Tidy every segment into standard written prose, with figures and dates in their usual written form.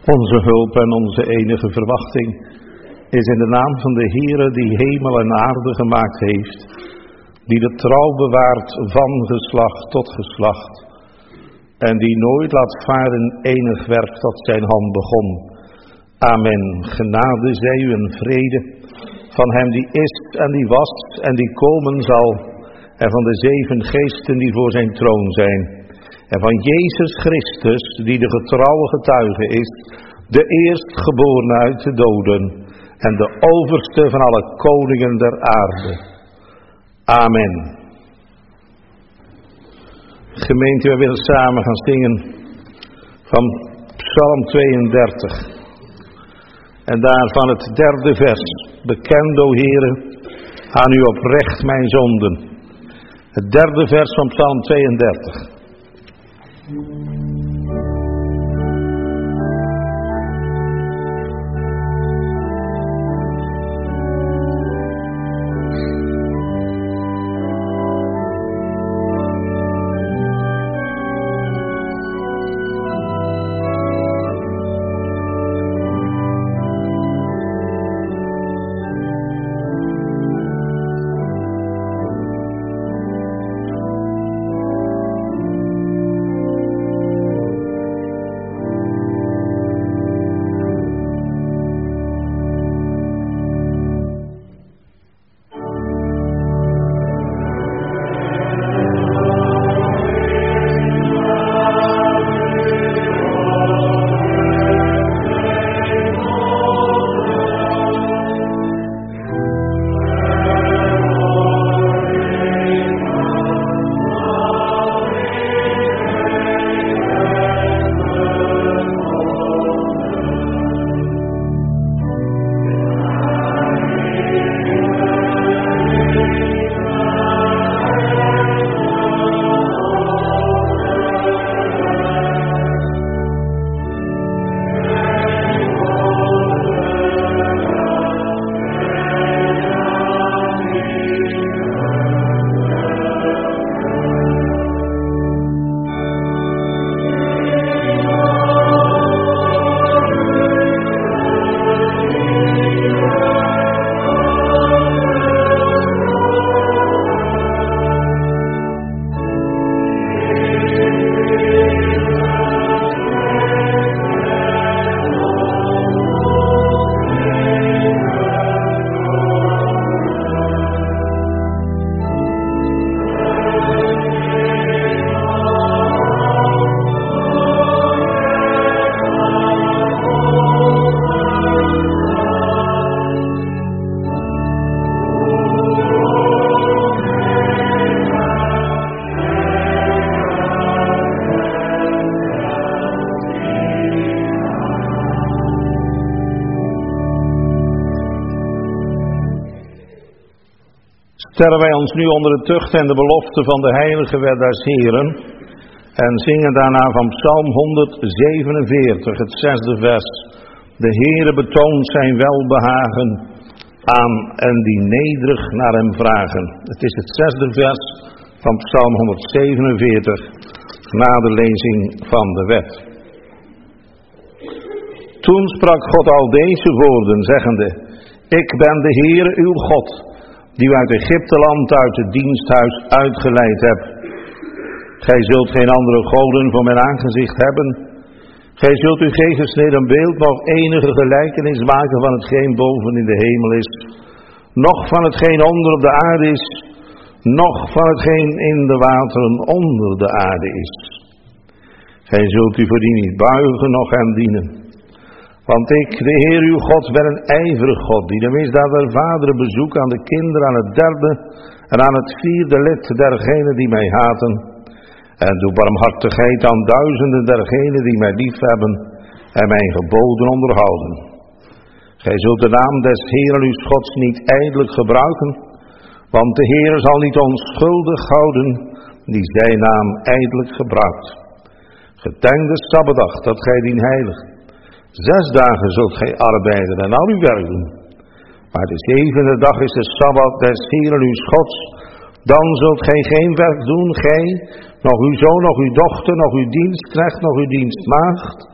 Onze hulp en onze enige verwachting is in de naam van de Heere die hemel en aarde gemaakt heeft, die de trouw bewaart van geslacht tot geslacht en die nooit laat varen enig werk dat zijn hand begon. Amen. Genade zij u en vrede van hem die is en die was en die komen zal en van de 7 geesten die voor zijn troon zijn. En van Jezus Christus, die de getrouwe getuige is, de eerstgeborene uit de doden en de overste van alle koningen der aarde. Amen. Gemeente, we willen samen gaan zingen van Psalm 32. En daarvan het 3e vers. Bekend, o Heere, aan u oprecht mijn zonden. Het 3e vers van Psalm 32. Stellen wij ons nu onder de tucht en de belofte van de heilige wet des Heeren en zingen daarna van Psalm 147, het 6e vers. De Heere betoont zijn welbehagen aan en die nederig naar hem vragen. Het is het 6e vers van Psalm 147, na de lezing van de wet. Toen sprak God al deze woorden, zeggende: Ik ben de Heere uw God, die u uit Egypteland uit het diensthuis uitgeleid hebt. Gij zult geen andere goden voor mijn aangezicht hebben. Gij zult u geen gesneden beeld, nog enige gelijkenis maken van hetgeen boven in de hemel is, noch van hetgeen onder op de aarde is, noch van hetgeen in de wateren onder de aarde is. Gij zult u voor die niet buigen, noch hem dienen. Want ik, de Heer uw God, ben een ijverig God, die de misdaad der vaderen bezoekt aan de kinderen, aan het 3e en aan het 4e lid dergenen die mij haten. En doe barmhartigheid aan duizenden dergenen die mij liefhebben en mijn geboden onderhouden. Gij zult de naam des Heeren uw Gods niet ijdelijk gebruiken, want de Heer zal niet onschuldig houden die zijn naam ijdelijk gebruikt. Gedenk de Sabbatdag, dat gij dien heiligt. 6 dagen zult gij arbeiden en al uw werk doen. Maar de 7e dag is de Sabbat des Heeren uw Gods. Dan zult gij geen werk doen, gij, nog uw zoon, nog uw dochter, nog uw dienstknecht, nog uw dienstmaagd,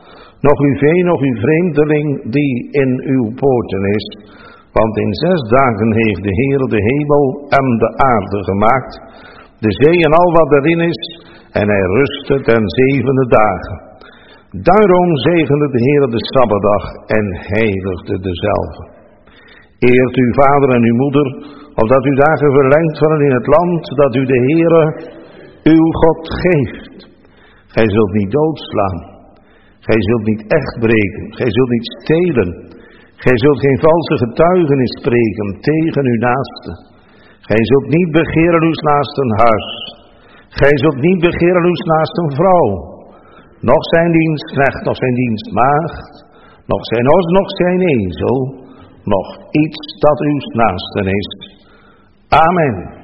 nog uw vee, nog uw vreemdeling die in uw poorten is. Want in 6 dagen heeft de Heer de hemel en de aarde gemaakt, de zee en al wat erin is, en hij rustte ten 7e dagen. Daarom zegende de Heer de Sabbatdag en heiligde dezelve. Eert uw vader en uw moeder, opdat uw dagen verlengd worden in het land dat u de Heere, uw God, geeft. Gij zult niet doodslaan. Gij zult niet echt breken. Gij zult niet stelen. Gij zult geen valse getuigenis spreken tegen uw naaste. Gij zult niet begeren uw naasten huis. Gij zult niet begeren uw naasten vrouw. Nog zijn dienstknecht, nog zijn dienstmaagd, nog zijn os, nog zijn ezel, nog iets dat uw naasten is. Amen.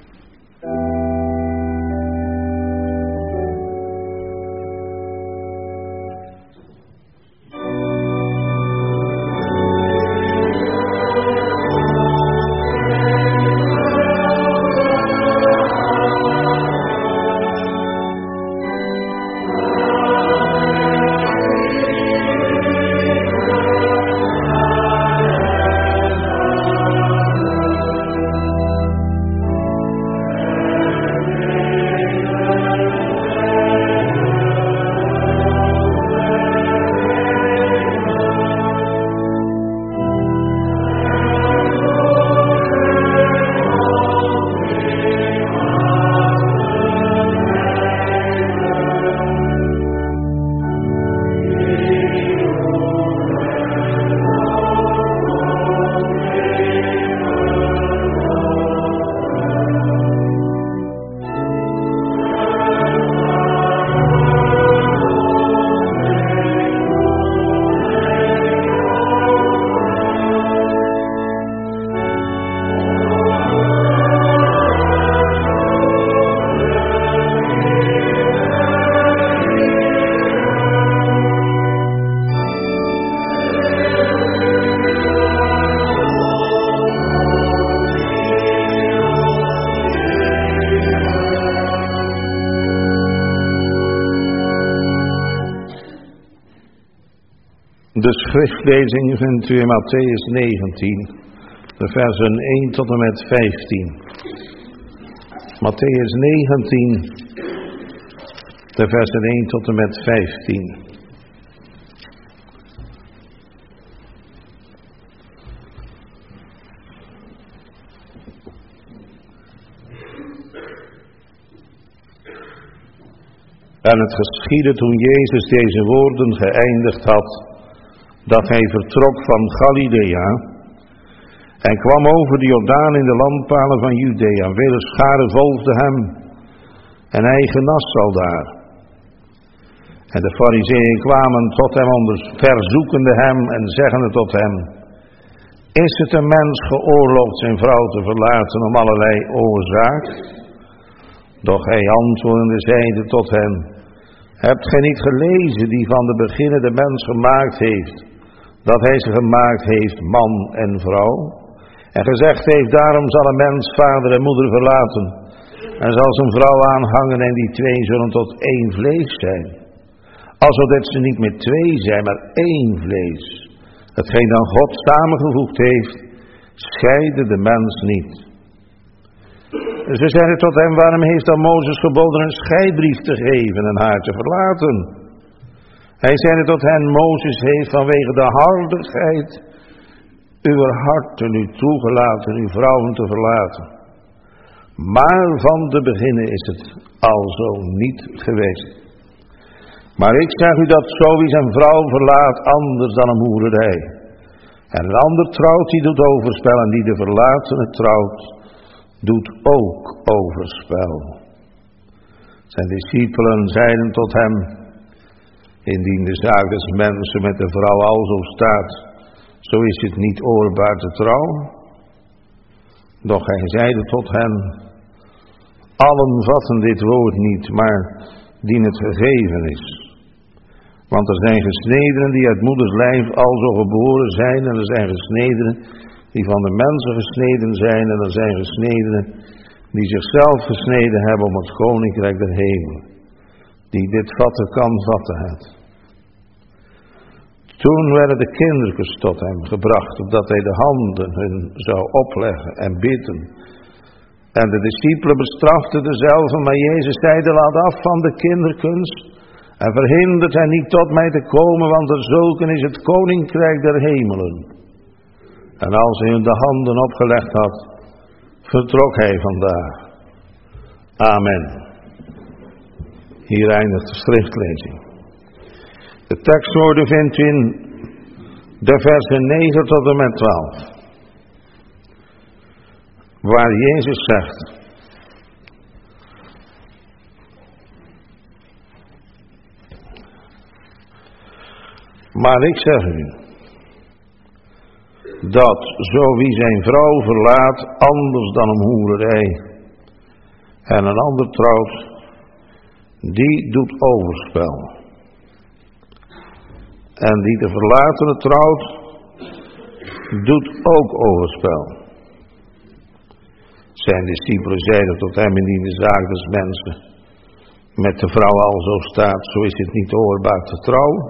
De schriftlezing vindt u in Mattheüs 19, de versen 1 tot en met 15. Mattheüs 19, de versen 1 tot en met 15. En het geschiedde toen Jezus deze woorden geëindigd had, dat hij vertrok van Galilea en kwam over de Jordaan in de landpalen van Judea. Vele scharen volgden hem en hij genas aldaar. En de Farizeeën kwamen tot hem verzoekende hem en zeggende tot hem: is het een mens geoorloofd zijn vrouw te verlaten om allerlei oorzaak? Doch hij antwoordende zeide tot hen: hebt gij niet gelezen die van de beginnen de mens gemaakt heeft, dat hij ze gemaakt heeft man en vrouw? En gezegd heeft: daarom zal een mens vader en moeder verlaten en zal zijn vrouw aanhangen en die twee zullen tot één vlees zijn. Alzodat ze niet meer twee zijn, maar één vlees. Hetgeen dan God samengevoegd heeft, scheide de mens niet. Ze zeiden tot hem: waarom heeft dan Mozes geboden een scheidbrief te geven en haar te verlaten? Hij zeide tot hen: Mozes heeft vanwege de hardigheid uw harten u toegelaten uw vrouwen te verlaten. Maar van de beginnen is het alzo niet geweest. Maar ik zeg u dat zo wie zijn vrouw verlaat, anders dan een hoererij. En een ander trouwt, die doet overspel, en die de verlatene trouwt, doet ook overspel. Zijn discipelen zeiden tot hem: indien de zaak des mensen met de vrouw alzo staat, zo is het niet oorbaar te trouwen. Doch hij zeide tot hen: allen vatten dit woord niet, maar dien het gegeven is. Want er zijn gesnedenen die uit moeders lijf alzo geboren zijn, en er zijn gesnedenen die van de mensen gesneden zijn, en er zijn gesnedenen die zichzelf gesneden hebben om het koninkrijk der hemelen. Die dit vatten kan, vatten het. Toen werden de kindertjes tot hem gebracht, opdat hij de handen hun zou opleggen en bidden. En de discipelen bestraften dezelfde, maar Jezus zeide: laat af van de kindertjes en verhindert hen niet tot mij te komen, want er zulken is het koninkrijk der hemelen. En als hij hun de handen opgelegd had, vertrok hij vandaar. Amen. Hier eindigt de schriftlezing. De tekstwoorden vindt u in de versen 9 tot en met 12. Waar Jezus zegt: maar ik zeg u, dat zo wie zijn vrouw verlaat, anders dan om hoererij, en een ander trouwt, die doet overspel. En die de verlatene trouwt, doet ook overspel. Zijn discipelen zeiden tot hem in die zaak des mensen: met de vrouw al zo staat, zo is het niet oorbaar te trouwen.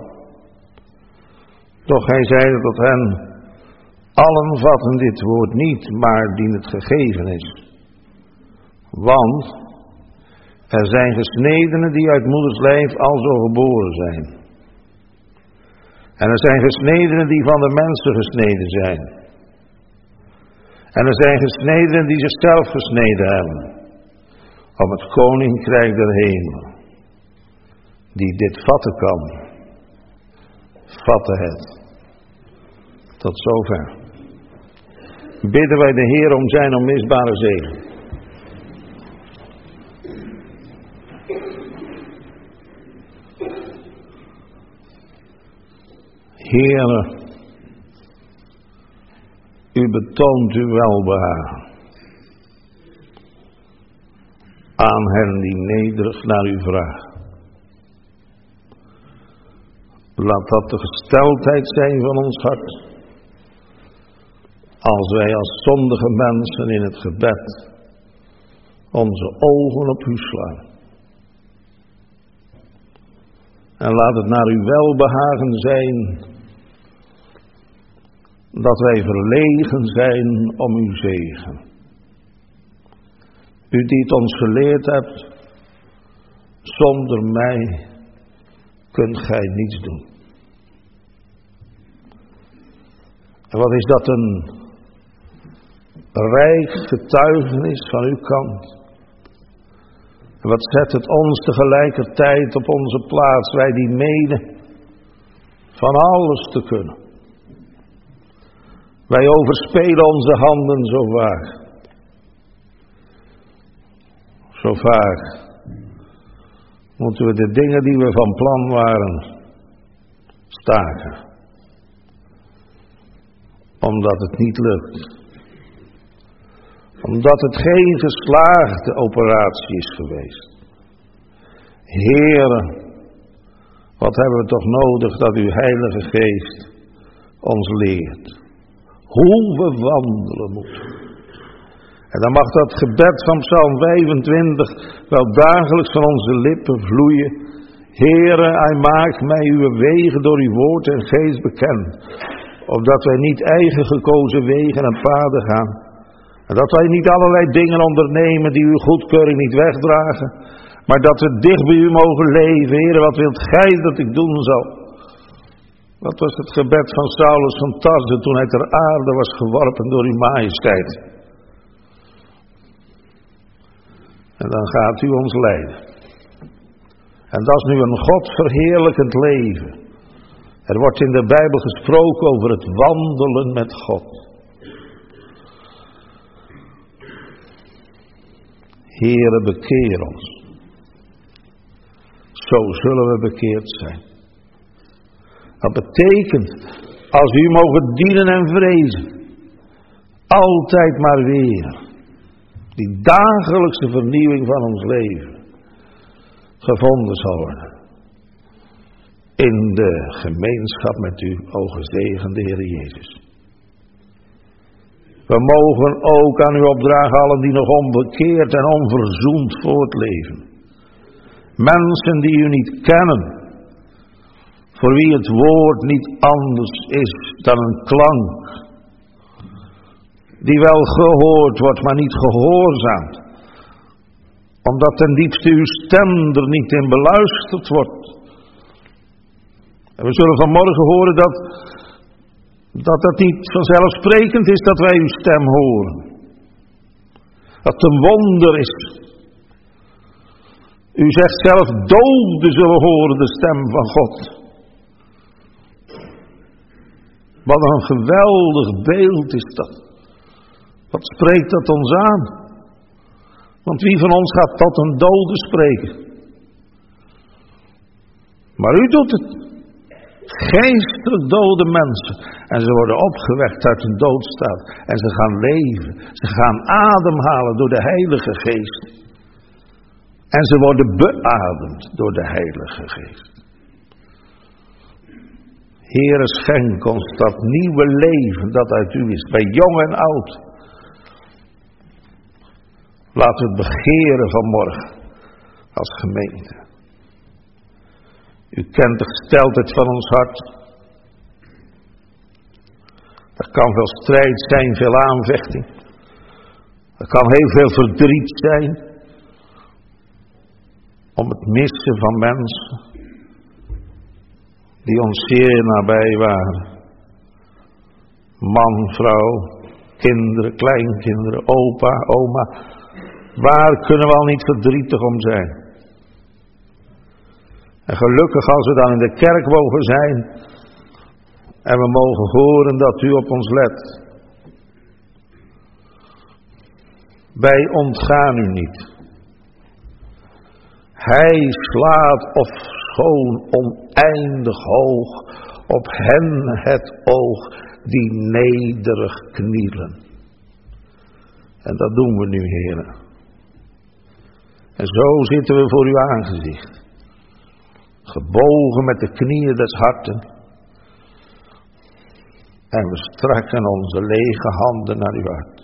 Doch hij zeide tot hen: allen vatten dit woord niet, maar dien het gegeven is. Want er zijn gesnedenen die uit moeders lijf alzo geboren zijn. En er zijn gesnedenen die van de mensen gesneden zijn. En er zijn gesnedenen die zichzelf gesneden hebben. Om het koninkrijk der hemelen. Die dit vatten kan, vatte het. Tot zover. Bidden wij de Heer om zijn onmisbare zegen. Heere, u betoont uw welbehagen aan hen die nederig naar u vragen. Laat dat de gesteldheid zijn van ons hart, als wij als zondige mensen in het gebed onze ogen op u slaan. En laat het naar uw welbehagen zijn dat wij verlegen zijn om uw zegen. U die het ons geleerd hebt: zonder mij kunt gij niets doen. En wat is dat een rijk getuigenis van uw kant. En wat zet het ons tegelijkertijd op onze plaats, wij die menen van alles te kunnen. Wij overspelen onze handen zo vaak. Zo vaak moeten we de dingen die we van plan waren staken. Omdat het niet lukt. Omdat het geen geslaagde operatie is geweest. Heere, wat hebben we toch nodig dat uw Heilige Geest ons leert. Hoe we wandelen moeten. En dan mag dat gebed van Psalm 25 wel dagelijks van onze lippen vloeien. Heere, hij maakt mij uw wegen door uw woord en geest bekend. Opdat wij niet eigen gekozen wegen en paden gaan. En dat wij niet allerlei dingen ondernemen die uw goedkeuring niet wegdragen. Maar dat we dicht bij u mogen leven. Heere, wat wilt gij dat ik doen zal? Dat was het gebed van Saulus van Tarse toen hij ter aarde was geworpen door uw majesteit. En dan gaat u ons leiden. En dat is nu een God verheerlijkend leven. Er wordt in de Bijbel gesproken over het wandelen met God. Heere, bekeer ons. Zo zullen we bekeerd zijn. Dat betekent, als u mogen dienen en vrezen, altijd maar weer, die dagelijkse vernieuwing van ons leven, gevonden zal worden. In de gemeenschap met u, o gezegende Heer Jezus. We mogen ook aan u opdragen allen die nog onbekeerd en onverzoend voortleven. Mensen die u niet kennen. Voor wie het woord niet anders is dan een klank. Die wel gehoord wordt, maar niet gehoorzaamt. Omdat ten diepste uw stem er niet in beluisterd wordt. En we zullen vanmorgen horen dat het niet vanzelfsprekend is dat wij uw stem horen. Dat het een wonder is. U zegt zelf, doden zullen horen de stem van God. Wat een geweldig beeld is dat. Wat spreekt dat ons aan? Want wie van ons gaat tot een dode spreken? Maar u doet het. Geestelijk dode mensen. En ze worden opgewekt uit hun doodstaat. En ze gaan leven. Ze gaan ademhalen door de Heilige Geest. En ze worden beademd door de Heilige Geest. Heere, schenk ons dat nieuwe leven dat uit u is. Bij jong en oud. Laten we het begeren vanmorgen. Als gemeente. U kent de gesteldheid van ons hart. Er kan veel strijd zijn, veel aanvechting. Er kan heel veel verdriet zijn. Om het missen van mensen. Die ons zeer nabij waren. Man, vrouw, kinderen, kleinkinderen, opa, oma. Waar kunnen we al niet verdrietig om zijn? En gelukkig als we dan in de kerk mogen zijn. En we mogen horen dat u op ons let. Wij ontgaan u niet. Hij slaat ofschoon oneindig hoog op hen het oog die nederig knielen. En dat doen we nu, heren. En zo zitten we voor uw aangezicht. Gebogen met de knieën des harten. En we strekken onze lege handen naar uw hart.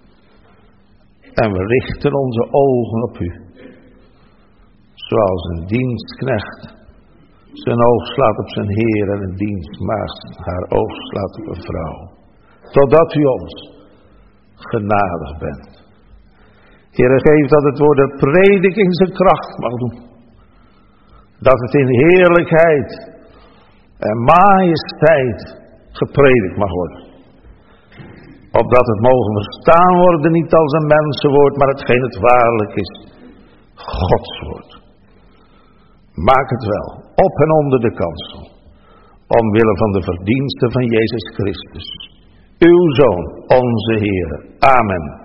En we richten onze ogen op u. Zoals een dienstknecht zijn oog slaat op zijn heer en een dienstmaagd haar oog slaat op een vrouw. Totdat u ons genadig bent. Heere, geef dat het woord de prediking zijn kracht mag doen. Dat het in heerlijkheid en majesteit gepredikt mag worden. Opdat het mogen verstaan worden niet als een mensenwoord, maar hetgeen het waarlijk is. Gods woord. Maak het wel, op en onder de kansel. Omwille van de verdiensten van Jezus Christus. Uw Zoon, onze Heer. Amen.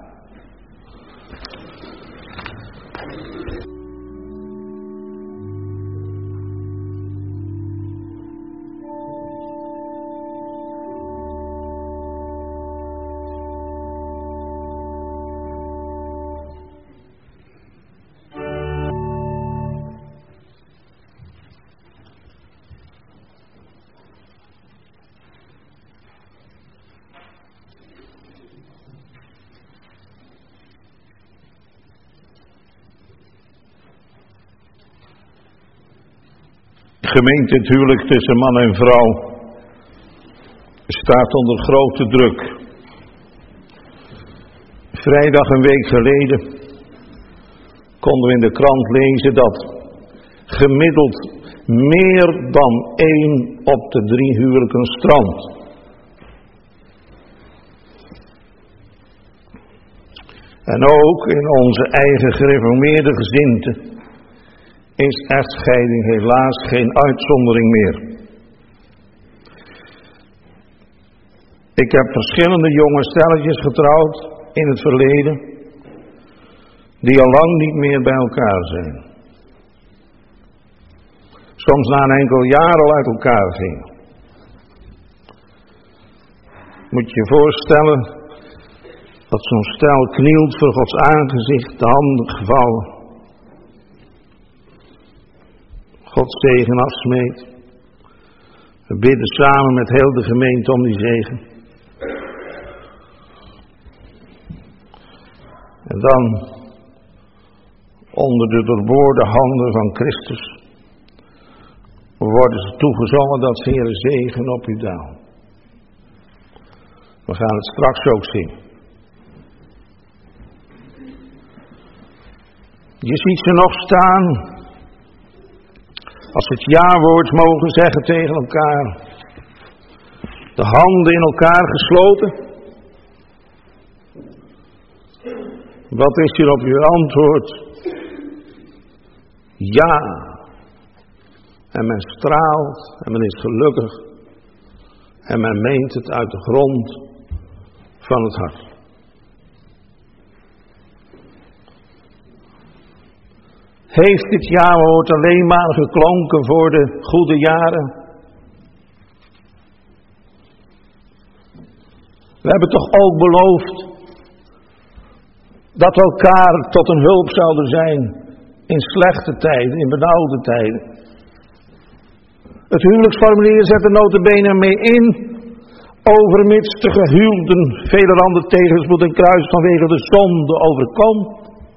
Gemeente, het huwelijk tussen man en vrouw staat onder grote druk. Vrijdag een week geleden konden we in de krant lezen dat gemiddeld meer dan 1 op de 3 huwelijken strandt. En ook in onze eigen gereformeerde gezindte is echtscheiding helaas geen uitzondering meer. Ik heb verschillende jonge stelletjes getrouwd in het verleden, die al lang niet meer bij elkaar zijn. Soms na een enkel jaar al uit elkaar gingen. Moet je je voorstellen dat zo'n stel knielt voor Gods aangezicht, de handen gevouwen. Gods zegen afsmeet. We bidden samen met heel de gemeente om die zegen. En dan onder de doorboorde handen van Christus worden ze toegezongen dat de Heere zegen op u daalt. We gaan het straks ook zien. Je ziet ze nog staan. Als ze het ja-woord mogen zeggen tegen elkaar. De handen in elkaar gesloten. Wat is hier op uw antwoord? Ja. En men straalt en men is gelukkig. En men meent het uit de grond van het hart. Heeft dit ja-woord alleen maar geklonken voor de goede jaren? We hebben toch ook beloofd dat we elkaar tot een hulp zouden zijn in slechte tijden, in benauwde tijden. Het huwelijksformulier zet er nota bene mee in, overmits de gehuwden velerhande tegenspoed en kruis vanwege de zonde overkomt.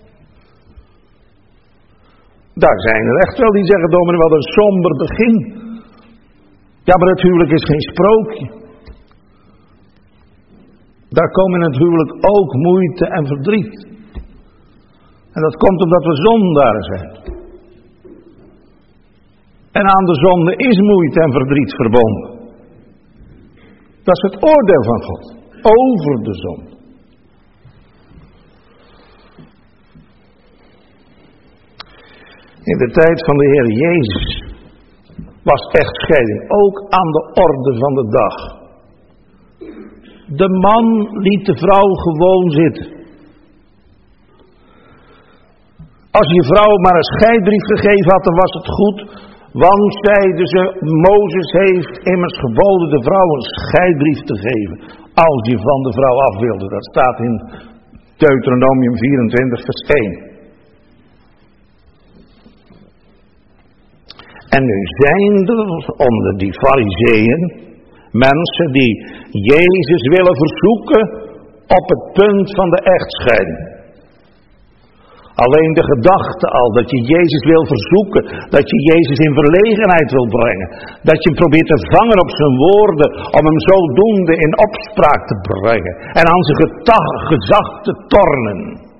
Daar zijn er echt wel die zeggen, dominee, wat een somber begin. Ja, maar het huwelijk is geen sprookje. Daar komen in het huwelijk ook moeite en verdriet. En dat komt omdat we zondaren zijn. En aan de zonde is moeite en verdriet verbonden. Dat is het oordeel van God over de zonde. In de tijd van de Heer Jezus was echtscheiding ook aan de orde van de dag. De man liet de vrouw gewoon zitten. Als je vrouw maar een scheidbrief gegeven had, dan was het goed. Want, zeiden ze, Mozes heeft immers geboden de vrouw een scheidbrief te geven. Als je van de vrouw af wilde. Dat staat in Deuteronomium 24 vers 1. En nu zijn er onder die farizeeën mensen die Jezus willen verzoeken op het punt van de echtscheiding. Alleen de gedachte al dat je Jezus wil verzoeken, dat je Jezus in verlegenheid wil brengen, dat je hem probeert te vangen op zijn woorden om hem zodoende in opspraak te brengen en aan zijn gezag te tornen.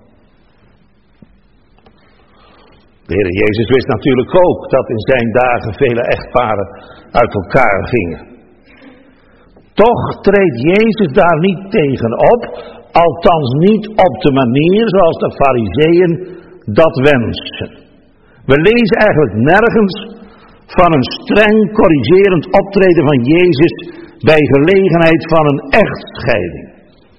De Heer Jezus wist natuurlijk ook dat in zijn dagen vele echtparen uit elkaar gingen. Toch treedt Jezus daar niet tegen op, althans niet op de manier zoals de farizeeën dat wensen. We lezen eigenlijk nergens van een streng corrigerend optreden van Jezus bij gelegenheid van een echtscheiding.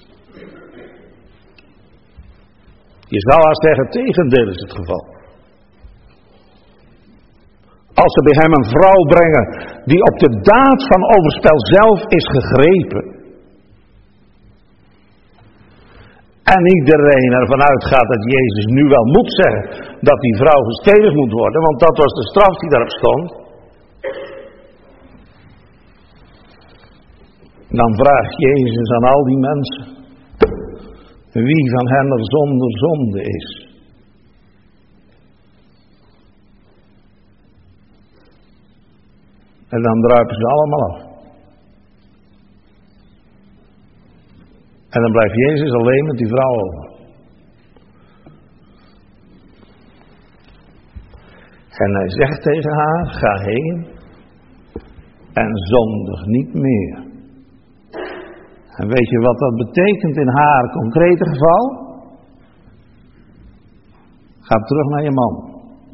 Je zou haast zeggen, het tegendeel is het geval. Als ze bij hem een vrouw brengen die op de daad van overspel zelf is gegrepen. En iedereen ervan uitgaat dat Jezus nu wel moet zeggen dat die vrouw gestenigd moet worden. Want dat was de straf die daarop stond. Dan vraagt Jezus aan al die mensen. Wie van hen er zonder zonde is. En dan druipen ze allemaal af. En dan blijft Jezus alleen met die vrouw over. En hij zegt tegen haar, ga heen en zondig niet meer. En weet je wat dat betekent in haar concrete geval? Ga terug naar je man.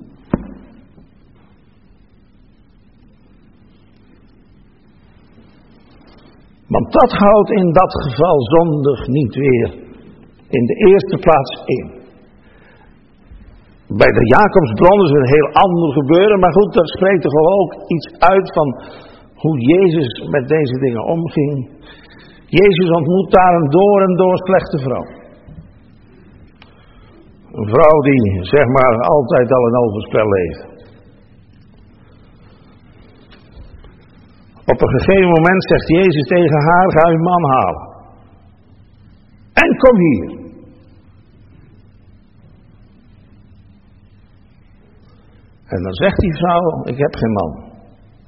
Want dat houdt in dat geval zondig niet weer in de eerste plaats in. Bij de Jacobsbron is het een heel ander gebeuren, maar goed, dat spreekt toch wel ook iets uit van hoe Jezus met deze dingen omging. Jezus ontmoet daar een door en door slechte vrouw. Een vrouw die, zeg maar, altijd al in overspel leeft. Op een gegeven moment zegt Jezus tegen haar, ga uw man halen. En kom hier. En dan zegt die vrouw, ik heb geen man.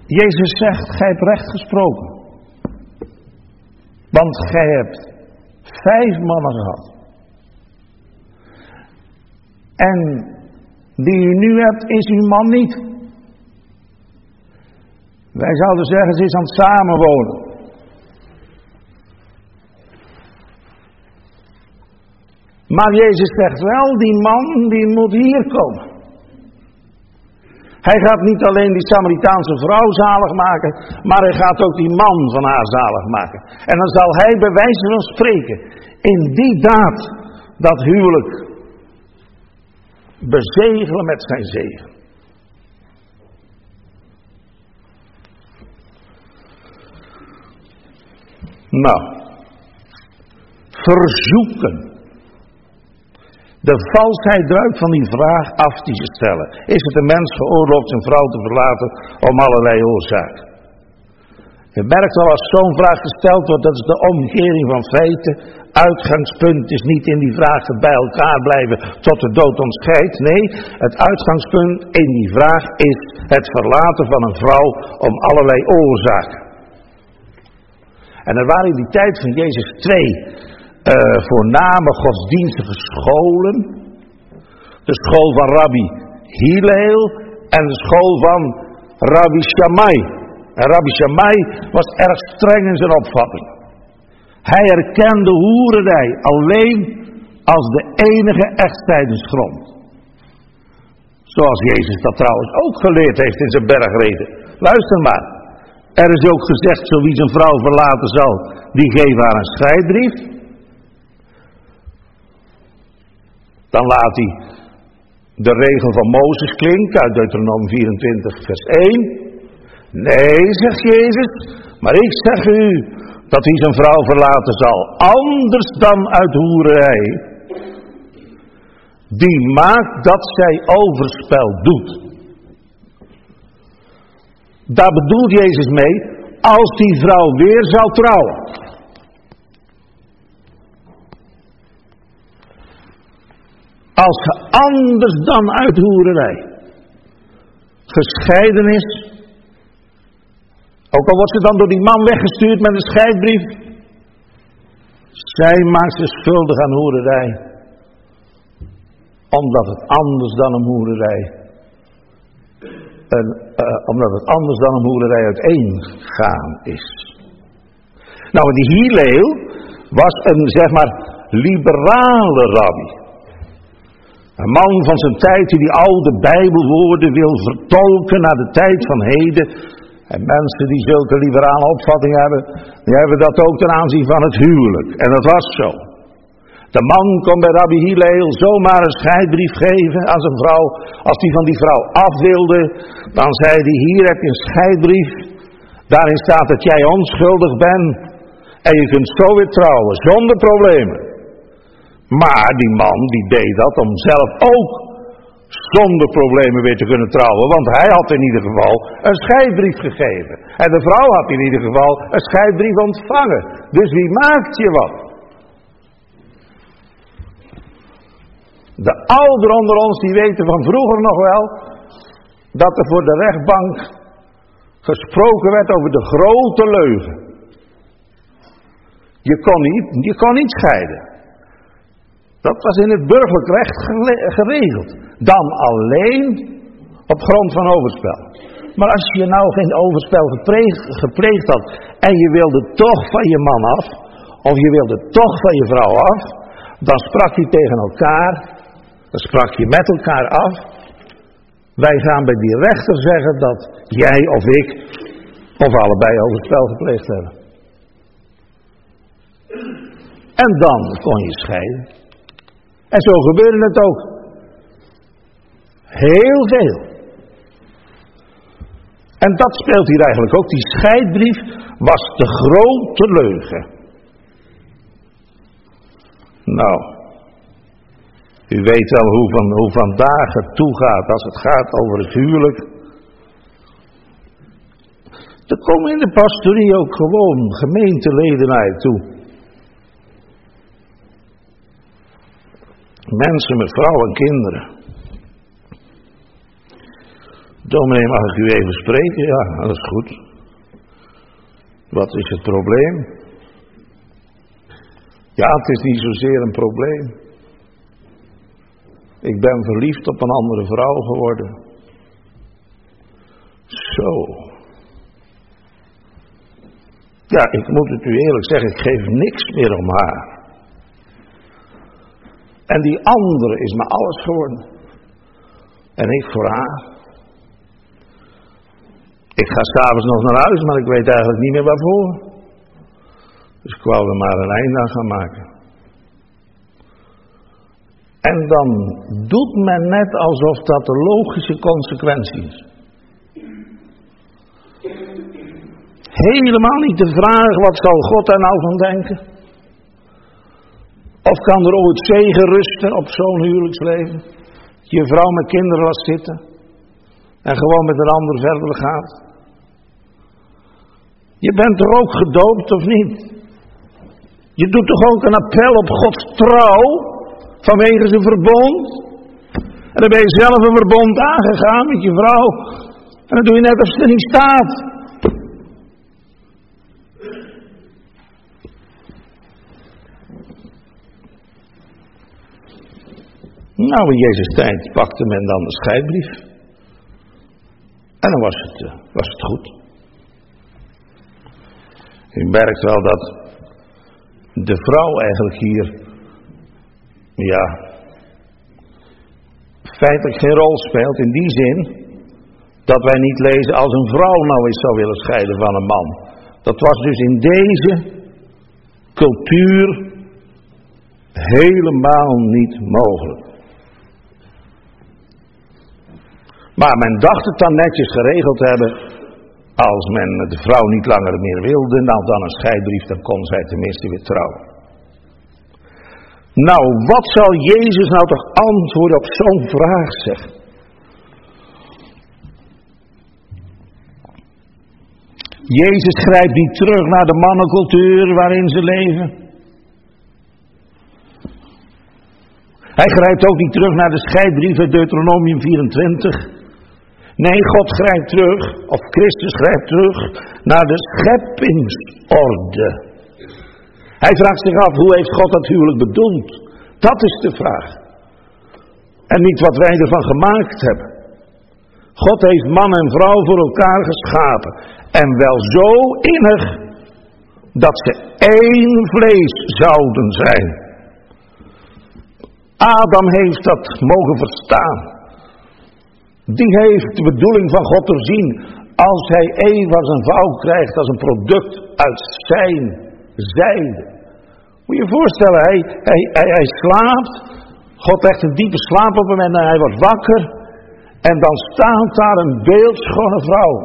Jezus zegt, gij hebt recht gesproken. Want gij hebt 5 mannen gehad. En die u nu hebt, is uw man niet. Wij zouden zeggen, ze is aan het samenwonen. Maar Jezus zegt wel, die man die moet hier komen. Hij gaat niet alleen die Samaritaanse vrouw zalig maken, maar hij gaat ook die man van haar zalig maken. En dan zal hij bij wijze van spreken in die daad dat huwelijk bezegelen met zijn zegen. Nou, verzoeken. De valsheid druipt van die vraag af die ze stellen. Is het een mens geoorloofd zijn vrouw te verlaten om allerlei oorzaken? Je merkt al als zo'n vraag gesteld wordt, dat is de omkering van feiten. Uitgangspunt is niet in die vraag het bij elkaar blijven tot de dood ons scheidt. Nee, het uitgangspunt in die vraag is het verlaten van een vrouw om allerlei oorzaken. En er waren in die tijd van Jezus 2 voorname godsdienstige scholen. De school van Rabbi Hillel en de school van Rabbi Shammai. En Rabbi Shammai was erg streng in zijn opvatting. Hij erkende hoererij alleen als de enige echtscheidingsgrond. Zoals Jezus dat trouwens ook geleerd heeft in zijn bergreden. Luister maar. Er is ook gezegd, zo wie zijn vrouw verlaten zal, die geeft haar een scheidbrief. Dan laat hij de regel van Mozes klinken uit Deuteronomium 24 vers 1. Nee, zegt Jezus, maar ik zeg u dat hij zijn vrouw verlaten zal, anders dan uit hoererij. Die maakt dat zij overspel doet. Daar bedoelt Jezus mee, als die vrouw weer zou trouwen. Als ze anders dan uit hoererij gescheiden is, ook al wordt ze dan door die man weggestuurd met een scheidbrief, zij maakt zich schuldig aan hoererij, omdat het anders dan een hoererij, uiteengaan is. Nou, die Hillel was een, zeg maar, liberale rabbi. Een man van zijn tijd die oude Bijbelwoorden wil vertolken naar de tijd van heden. En mensen die zulke liberale opvatting hebben, die hebben dat ook ten aanzien van het huwelijk. En dat was zo. De man kon bij Rabbi Hillel zomaar een scheidbrief geven aan zijn vrouw. Als die van die vrouw af wilde, dan zei hij, hier heb je een scheidbrief. Daarin staat dat jij onschuldig bent. En je kunt zo weer trouwen, zonder problemen. Maar die man die deed dat om zelf ook zonder problemen weer te kunnen trouwen. Want hij had in ieder geval een scheidbrief gegeven. En de vrouw had in ieder geval een scheidbrief ontvangen. Dus wie maakt je wat? De ouderen onder ons die weten van vroeger nog wel dat er voor de rechtbank gesproken werd over de grote leugen. Je kon niet scheiden. Dat was in het burgerlijk recht geregeld. Dan alleen op grond van overspel. Maar als je nou geen overspel gepleegd had en je wilde toch van je man af, of je wilde toch van je vrouw af, dan sprak je tegen elkaar, dan sprak je met elkaar af, wij gaan bij die rechter zeggen dat jij of ik, of allebei overspel gepleegd hebben. En dan kon je scheiden. En zo gebeurde het ook. Heel veel. En dat speelt hier eigenlijk ook. Die scheidbrief was de grote leugen. Nou, u weet wel hoe vandaag het toegaat als het gaat over het huwelijk. Er komen in de pastorie ook gewoon gemeenteleden naar je toe. Mensen met vrouw en kinderen. Dominee, mag ik u even spreken? Ja, dat is goed. Wat is het probleem? Ja, het is niet zozeer een probleem. Ik ben verliefd op een andere vrouw geworden. Zo. Ja, ik moet het u eerlijk zeggen, ik geef niks meer om haar. En die andere is me alles geworden. En ik voor haar. Ik ga 's avonds nog naar huis, maar ik weet eigenlijk niet meer waarvoor. Dus ik wou er maar een einde aan gaan maken. En dan doet men net alsof dat de logische consequentie is. Helemaal niet de vraag, wat zal God daar nou van denken? Of kan er ooit zegen rusten op zo'n huwelijksleven? Je vrouw met kinderen laat zitten en gewoon met een ander verder gaat. Je bent toch ook gedoopt of niet? Je doet toch ook een appel op Gods trouw vanwege zijn verbond? En dan ben je zelf een verbond aangegaan met je vrouw. En dan doe je net alsof het er niet staat. Nou, in Jezus' tijd pakte men dan de scheidbrief. En dan was het goed. U merkt wel dat de vrouw eigenlijk hier, ja, feitelijk geen rol speelt in die zin dat wij niet lezen als een vrouw nou eens zou willen scheiden van een man. Dat was dus in deze cultuur helemaal niet mogelijk. Maar men dacht het dan netjes geregeld te hebben. Als men de vrouw niet langer meer wilde, nou dan een scheidbrief, dan kon zij tenminste weer trouwen. Nou, wat zal Jezus nou toch antwoorden op zo'n vraag, zeg? Jezus grijpt niet terug naar de mannencultuur waarin ze leven. Hij grijpt ook niet terug naar de scheidbrief uit Deuteronomium 24. Nee, God grijpt terug, of Christus grijpt terug, naar de scheppingsorde. Hij vraagt zich af, hoe heeft God dat huwelijk bedoeld? Dat is de vraag. En niet wat wij ervan gemaakt hebben. God heeft man en vrouw voor elkaar geschapen. En wel zo innig, dat ze één vlees zouden zijn. Adam heeft dat mogen verstaan. Die heeft de bedoeling van God doorzien. Als hij Eva zijn vrouw krijgt als een product uit zijn zijde. Moet je je voorstellen, hij slaapt. God legt een diepe slaap op hem en hij wordt wakker. En dan staat daar een beeldschone vrouw.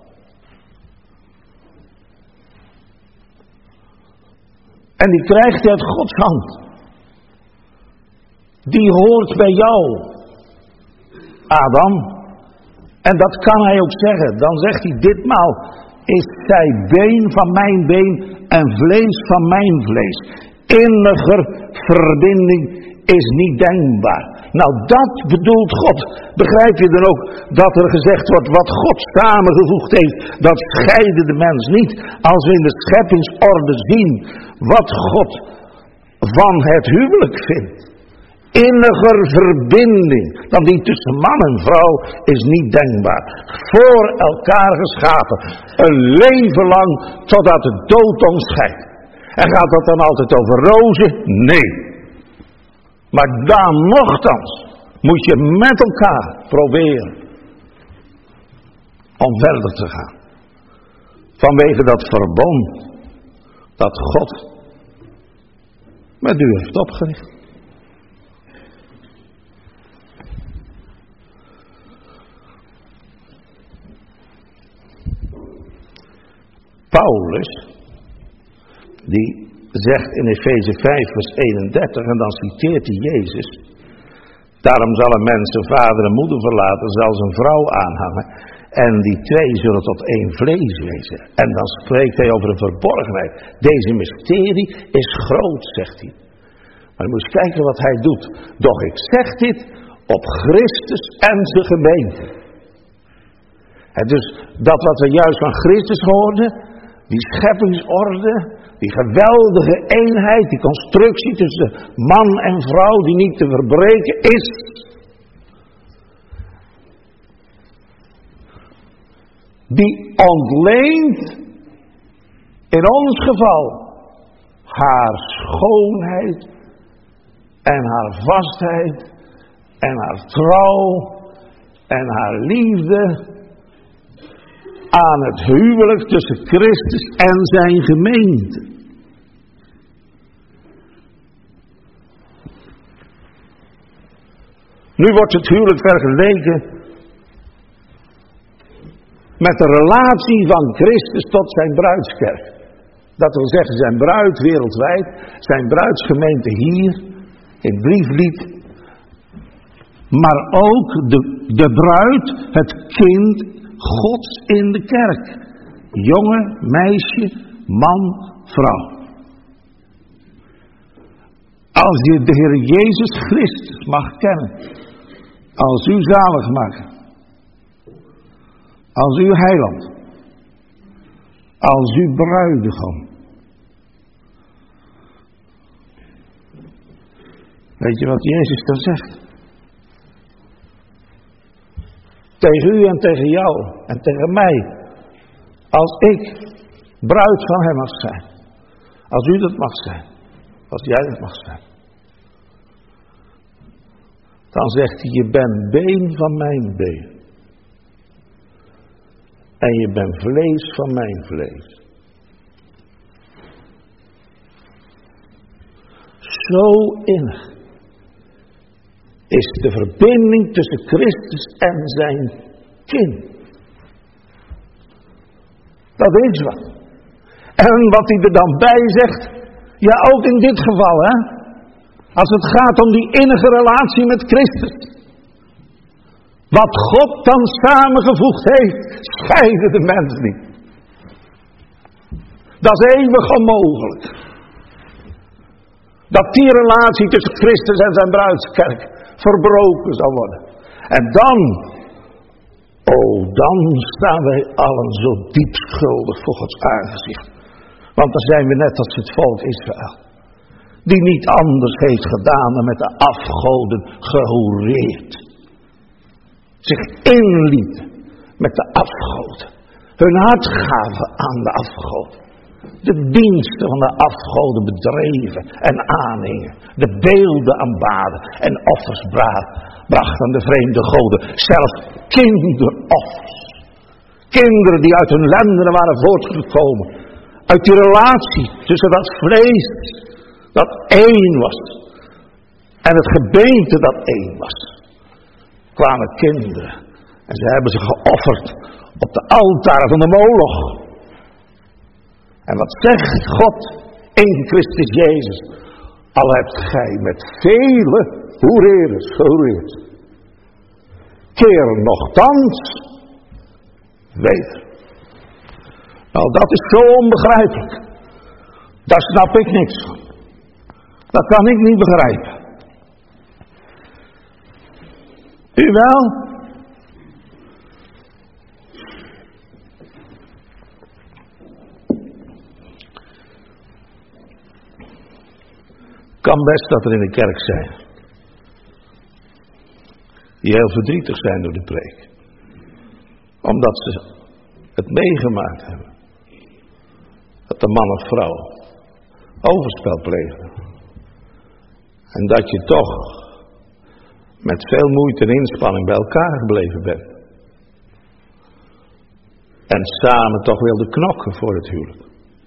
En die krijgt hij uit Gods hand. Die hoort bij jou, Adam. En dat kan hij ook zeggen. Dan zegt hij ditmaal, is zij been van mijn been en vlees van mijn vlees. Inniger verbinding is niet denkbaar. Nou, dat bedoelt God. Begrijp je dan ook dat er gezegd wordt, wat God samengevoegd heeft, dat scheide de mens niet. Als we in de scheppingsorde zien wat God van het huwelijk vindt. Inniger verbinding dan die tussen man en vrouw is niet denkbaar. Voor elkaar geschapen. Een leven lang totdat de dood ons scheidt. En gaat dat dan altijd over rozen? Nee. Maar dan nochtans moet je met elkaar proberen om verder te gaan. Vanwege dat verbond dat God met u heeft opgericht. Paulus, die zegt in Efeze 5 vers 31, en dan citeert hij Jezus. Daarom zal een mens zijn vader en moeder verlaten, zal zijn vrouw aanhangen. En die twee zullen tot één vlees wezen. En dan spreekt hij over een verborgenheid. Deze mysterie is groot, zegt hij. Maar je moet eens kijken wat hij doet. Doch ik zeg dit op Christus en zijn gemeente. Dus dat wat we juist van Christus hoorden, die scheppingsorde, die geweldige eenheid, die constructie tussen man en vrouw die niet te verbreken is. Die ontleent in ons geval haar schoonheid en haar vastheid en haar trouw en haar liefde aan het huwelijk tussen Christus en zijn gemeente. Nu wordt het huwelijk vergeleken met de relatie van Christus tot zijn bruidskerk. Dat wil zeggen zijn bruid wereldwijd, zijn bruidsgemeente hier in Brieflied. Maar ook de bruid, het kind Gods in de kerk. Jongen, meisje, man, vrouw. Als je de Heer Jezus Christus mag kennen, als uw zaligmaker, als uw heiland, als uw bruidegom. Weet je wat Jezus dan zegt? Tegen u en tegen jou en tegen mij. Als ik bruid van hem mag zijn. Als u dat mag zijn. Als jij dat mag zijn. Dan zegt hij, je bent been van mijn been. En je bent vlees van mijn vlees. Zo innig is de verbinding tussen Christus en zijn kind. Dat is wat. En wat hij er dan bij zegt, ja ook in dit geval hè. Als het gaat om die innige relatie met Christus. Wat God dan samengevoegd heeft, scheiden de mens niet. Dat is eeuwig onmogelijk. Dat die relatie tussen Christus en zijn bruidskerk verbroken zal worden. En dan staan wij allen zo diep schuldig voor Gods aangezicht. Want dan zijn we net als het volk Israël. Die niet anders heeft gedaan dan met de afgoden gehoereerd. Zich inlieten met de afgoden. Hun hart gaven aan de afgoden. De diensten van de afgoden bedreven en aanhingen. De beelden aanbaden en offers brachten aan de vreemde goden. Zelfs kinderoffers. Kinderen die uit hun lendenen waren voortgekomen. Uit die relatie tussen dat vlees dat één was. En het gebeente dat één was. Kwamen kinderen. En ze hebben ze geofferd op de altaren van de Moloch. En wat zegt God in Christus Jezus? Al hebt gij met vele hoereerders gehoereerd. Keer nochtans weder. Nou, dat is zo onbegrijpelijk. Daar snap ik niks van. Dat kan ik niet begrijpen. U wel? Kan best dat er in de kerk zijn. Die heel verdrietig zijn door de preek. Omdat ze het meegemaakt hebben. Dat de man of vrouw overspel pleegde. En dat je toch met veel moeite en inspanning bij elkaar gebleven bent. En samen toch wilde knokken voor het huwelijk.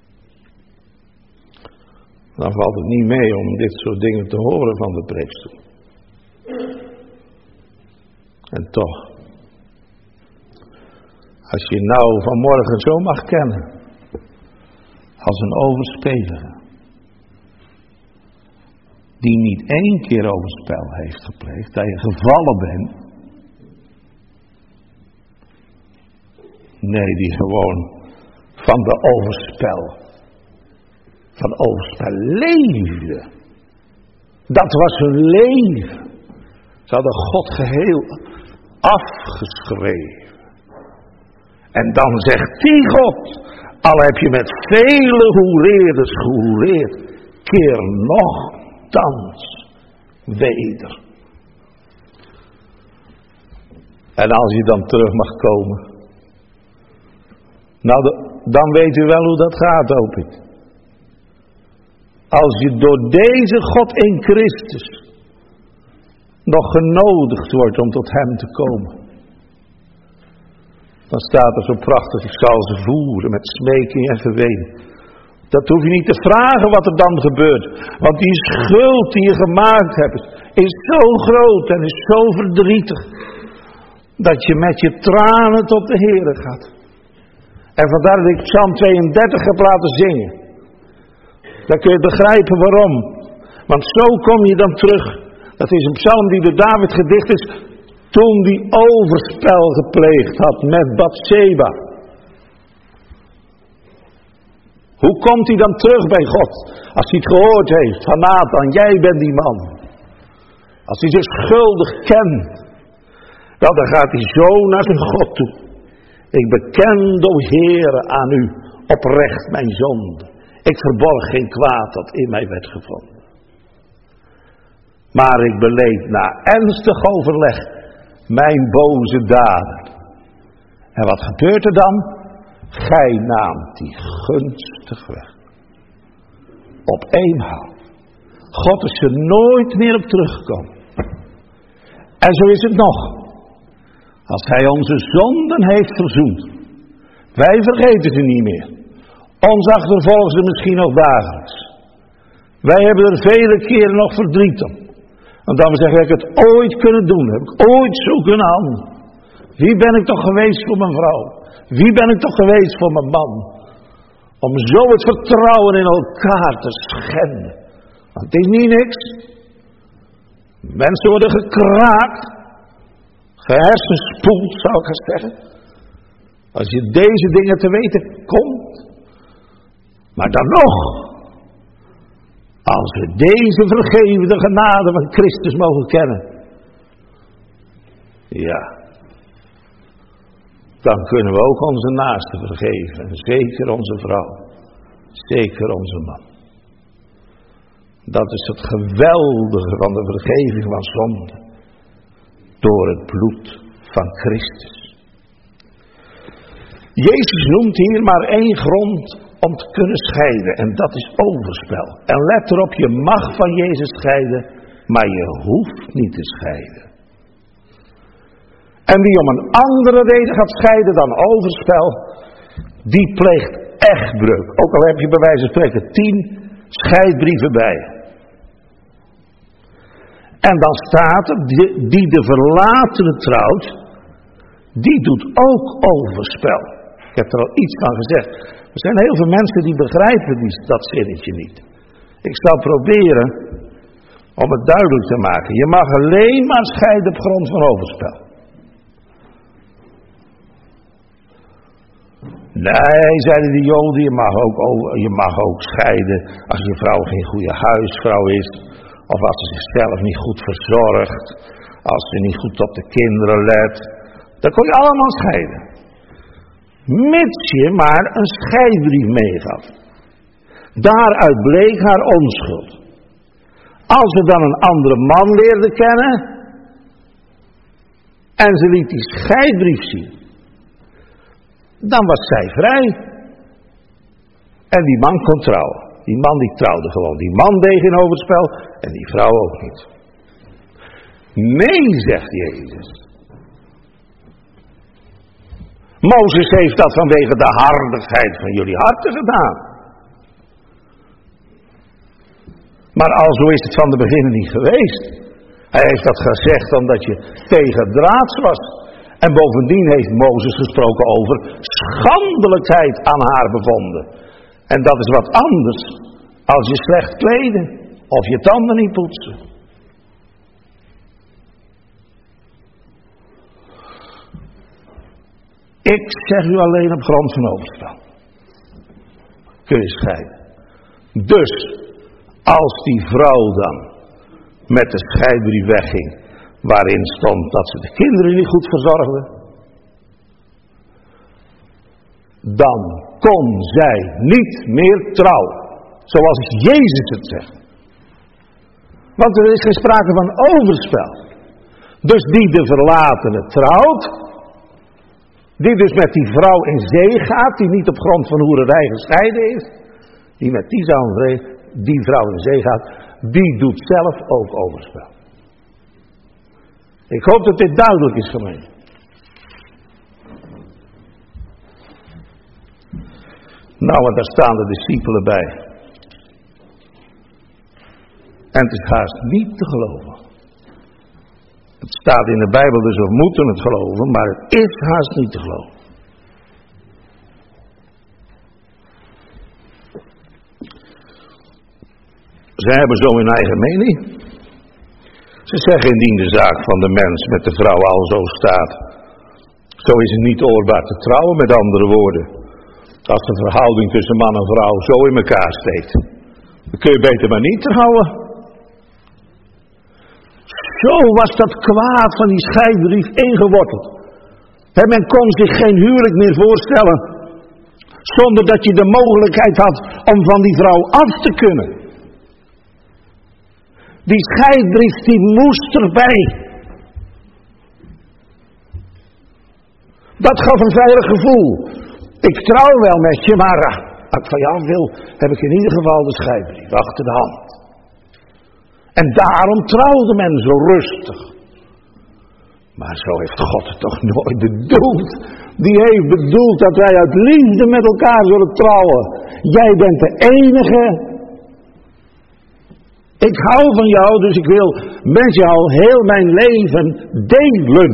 Dan valt het niet mee om dit soort dingen te horen van de preekstoel. En toch. Als je nou vanmorgen zo mag kennen. Als een overspelige. Die niet één keer overspel heeft gepleegd. Dat je gevallen bent. Nee, die gewoon van de overspel. Van overspel leefde. Dat was hun leven. Ze hadden God geheel afgeschreven. En dan zegt die God, al heb je met vele hoereerders gehoereerd, keer nochtans weder. En als je dan terug mag komen, nou, dan weet u wel hoe dat gaat, hoop ik. Als je door deze God in Christus nog genodigd wordt om tot hem te komen, dan staat er zo prachtig, ik zal ze voeren met smeking en geween. Dat hoef je niet te vragen wat er dan gebeurt. Want die schuld die je gemaakt hebt, is zo groot en is zo verdrietig, dat je met je tranen tot de Heere gaat. En vandaar dat ik Psalm 32 heb laten zingen. Dan kun je begrijpen waarom. Want zo kom je dan terug. Dat is een psalm die door David gedicht is toen die overspel gepleegd had met Batseba. Hoe komt hij dan terug bij God? Als hij het gehoord heeft van Nathan, jij bent die man. Als hij zich schuldig kent, dan gaat hij zo naar zijn God toe. Ik beken, o Heere, aan u oprecht mijn zonde. Ik verborg geen kwaad dat in mij werd gevonden. Maar ik beleed na ernstig overleg mijn boze daden. En wat gebeurt er dan? Gij naamt die gunstig weg. Op eenmaal. God is er nooit meer op teruggekomen. En zo is het nog. Als hij onze zonden heeft verzoend. Wij vergeten ze niet meer. Ons achtervolgen ze misschien nog dagelijks. Wij hebben er vele keren nog verdriet om. Want dan zeggen we, heb ik het ooit kunnen doen? Heb ik ooit zo kunnen handelen? Wie ben ik toch geweest voor mijn vrouw? Wie ben ik toch geweest voor mijn man? Om zo het vertrouwen in elkaar te schenden. Want het is niet niks. Mensen worden gekraakt. Gehersenspoeld, zou ik gaan zeggen. Als je deze dingen te weten komt. Maar dan nog. Als we deze vergevende genade van Christus mogen kennen. Ja. Dan kunnen we ook onze naasten vergeven. En zeker onze vrouw. Zeker onze man. Dat is het geweldige van de vergeving van zonde. Door het bloed van Christus. Jezus noemt hier maar één grond om te kunnen scheiden. En dat is overspel. En let erop, je mag van Jezus scheiden. Maar je hoeft niet te scheiden. En wie om een andere reden gaat scheiden dan overspel, die pleegt echtbreuk. Ook al heb je bij wijze van spreken 10 scheidbrieven bij. En dan staat er, die de verlatene trouwt, die doet ook overspel. Ik heb er al iets van gezegd. Er zijn heel veel mensen die begrijpen dat zinnetje niet. Ik zal proberen om het duidelijk te maken. Je mag alleen maar scheiden op grond van overspel. Nee, zeiden die Joden, je mag ook scheiden als je vrouw geen goede huisvrouw is. Of als ze zichzelf niet goed verzorgt. Als ze niet goed op de kinderen let. Dan kon je allemaal scheiden. Mits je maar een scheidbrief meegaf. Daaruit bleek haar onschuld. Als ze dan een andere man leerde kennen. En ze liet die scheidbrief zien. Dan was zij vrij. En die man kon trouwen. Die man die trouwde gewoon. Die man deed geen overspel. En die vrouw ook niet. Nee, zegt Jezus. Mozes heeft dat vanwege de hardigheid van jullie harten gedaan. Maar al zo is het van de beginnen niet geweest. Hij heeft dat gezegd omdat je tegendraads was. En bovendien heeft Mozes gesproken over schandelijkheid aan haar bevonden. En dat is wat anders als je slecht kleden of je tanden niet poetsen. Ik zeg u alleen op grond van overspel. Kun je scheiden. Dus, als die vrouw dan met de scheidbrief wegging, waarin stond dat ze de kinderen niet goed verzorgde. dan kon zij niet meer trouwen. Zoals Jezus het zegt. Want er is geen sprake van overspel. Dus die de verlatene trouwt, die dus met die vrouw in zee gaat, die niet op grond van hoererij gescheiden is, die met die vrouw in zee gaat, die doet zelf ook overspel. Ik hoop dat dit duidelijk is voor mij. Nou, en daar staan de discipelen bij. En het is haast niet te geloven. Het staat in de Bijbel, dus we moeten het geloven, maar het is haast niet te geloven. Zij hebben zo hun eigen mening. Ze zeggen indien de zaak van de mens met de vrouw al zo staat, zo is het niet oorbaar te trouwen, met andere woorden. Als de verhouding tussen man en vrouw zo in elkaar steekt, dan kun je beter maar niet trouwen. Zo was dat kwaad van die scheidbrief ingeworteld. En men kon zich geen huwelijk meer voorstellen, zonder dat je de mogelijkheid had om van die vrouw af te kunnen. Die scheidbrief die moest erbij. Dat gaf een veilig gevoel. Ik trouw wel met je, maar als ik van jou wil, heb ik in ieder geval de scheidbrief achter de hand. En daarom trouwde men zo rustig. Maar zo heeft God het toch nooit bedoeld. Die heeft bedoeld dat wij uit liefde met elkaar zullen trouwen. Jij bent de enige. Ik hou van jou, dus ik wil met jou heel mijn leven delen.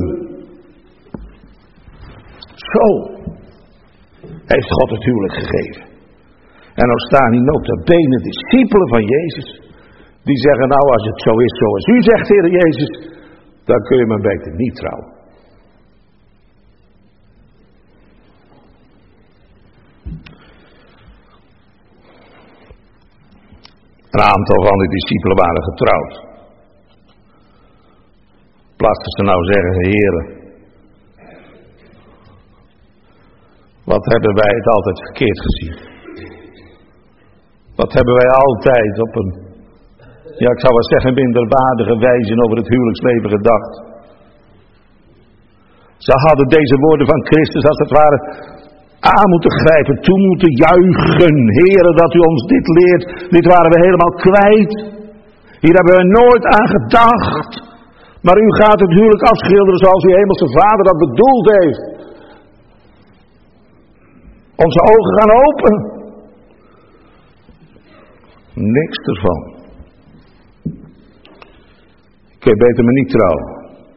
Zo heeft God het huwelijk gegeven. En dan staan hier notabene discipelen van Jezus. Die zeggen, nou als het zo is zoals u zegt, Heer Jezus, dan kun je maar beter niet trouwen. Een aantal van de discipelen waren getrouwd. Plaats dat ze nou zeggen, heren, wat hebben wij het altijd verkeerd gezien? Wat hebben wij altijd op een, ja ik zou wel zeggen, minderwaardige wijze over het huwelijksleven gedacht? Ze hadden deze woorden van Christus als het ware aan moeten grijpen, toe moeten juichen. Heren, dat u ons dit leert, dit waren we helemaal kwijt. Hier hebben we nooit aan gedacht. Maar u gaat het huwelijk afschilderen zoals uw hemelse Vader dat bedoeld heeft. Onze ogen gaan open. Niks ervan. Kun je beter maar niet trouwen.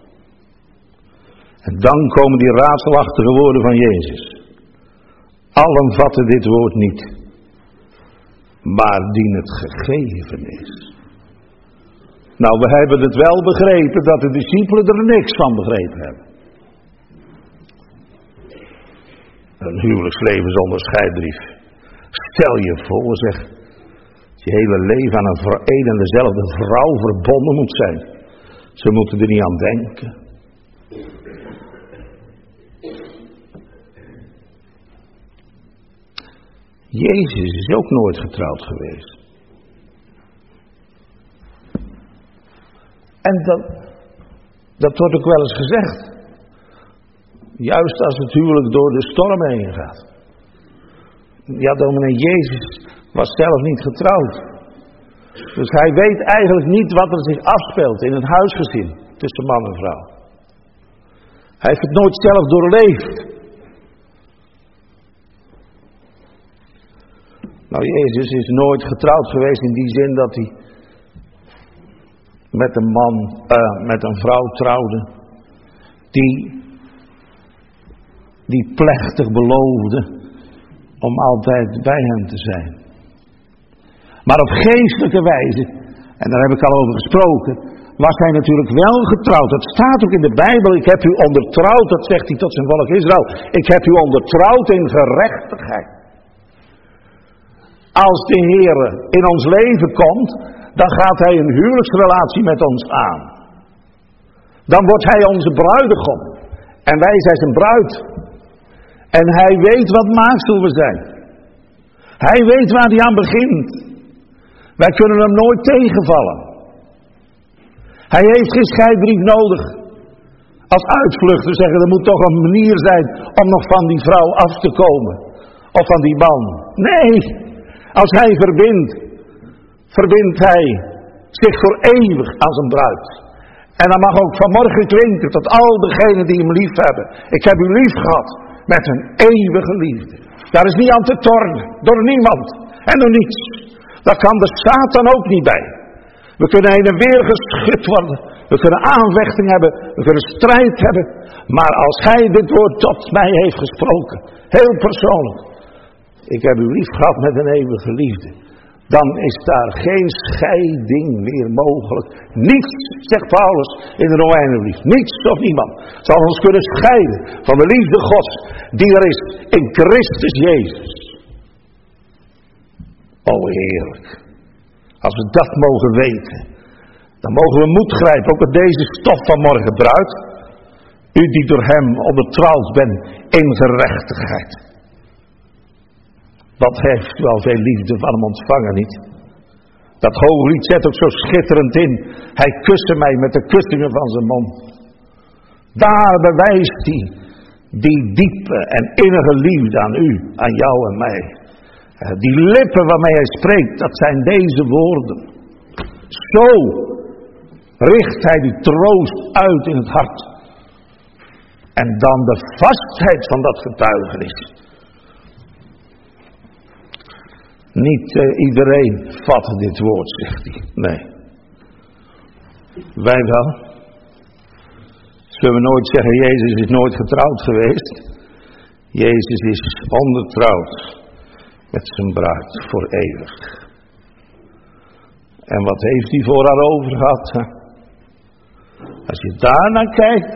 En dan komen die raadselachtige woorden van Jezus. Allen vatten dit woord niet, maar dien het gegeven is. Nou, we hebben het wel begrepen dat de discipelen er niks van begrepen hebben. Een huwelijksleven zonder scheidbrief. Stel je voor, zeg, dat je hele leven aan een en dezelfde vrouw verbonden moet zijn. Ze moeten er niet aan denken. Jezus is ook nooit getrouwd geweest. En dat wordt ook wel eens gezegd. Juist als het huwelijk door de storm heen gaat. Ja, dominee Jezus was zelf niet getrouwd. Dus hij weet eigenlijk niet wat er zich afspeelt in het huisgezin tussen man en vrouw. Hij heeft het nooit zelf doorleefd. Nou, Jezus is nooit getrouwd geweest in die zin dat hij met een vrouw trouwde die plechtig beloofde om altijd bij hem te zijn. Maar op geestelijke wijze, en daar heb ik al over gesproken, was hij natuurlijk wel getrouwd. Dat staat ook in de Bijbel, ik heb u ondertrouwd, dat zegt hij tot zijn volk Israël. Ik heb u ondertrouwd in gerechtigheid. Als de Heer in ons leven komt, dan gaat hij een huwelijksrelatie met ons aan. Dan wordt hij onze bruidegom. En wij zijn zijn bruid. En hij weet wat maaksel we zijn. Hij weet waar hij aan begint. Wij kunnen hem nooit tegenvallen. Hij heeft geen scheidbrief nodig. Als uitvluchten zeggen, er moet toch een manier zijn om nog van die vrouw af te komen. Of van die man. Nee, als hij verbindt hij zich voor eeuwig aan zijn bruid. En dan mag ook vanmorgen klinken tot al degenen die hem lief hebben. Ik heb u lief gehad met een eeuwige liefde. Daar is niet aan te tornen, door niemand en door niets. Daar kan de Satan ook niet bij. We kunnen heen en weer geschud worden. We kunnen aanvechting hebben. We kunnen strijd hebben. Maar als hij dit woord tot mij heeft gesproken. Heel persoonlijk. Ik heb u lief gehad met een eeuwige liefde. Dan is daar geen scheiding meer mogelijk. Niets, zegt Paulus in de Romeinenbrief. Niets of niemand zal ons kunnen scheiden van de liefde Gods die er is in Christus Jezus. O heerlijk. Als we dat mogen weten, dan mogen we moed grijpen, ook met deze stof van morgen, bruid. U die door hem ondertrouwd bent in gerechtigheid. Wat heeft u al veel liefde van hem ontvangen, niet? Dat hooglied zet ook zo schitterend in. Hij kuste mij met de kussingen van zijn mond. Daar bewijst hij die diepe en innige liefde aan u, aan jou en mij. Die lippen waarmee hij spreekt, dat zijn deze woorden. Zo richt hij die troost uit in het hart. En dan de vastheid van dat getuigenis. Niet iedereen vat dit woord, zegt hij. Nee. Wij wel. Zullen we nooit zeggen, Jezus is nooit getrouwd geweest. Jezus is ondertrouwd met zijn bruid voor eeuwig. En wat heeft hij voor haar over gehad? Hè? Als je daar naar kijkt.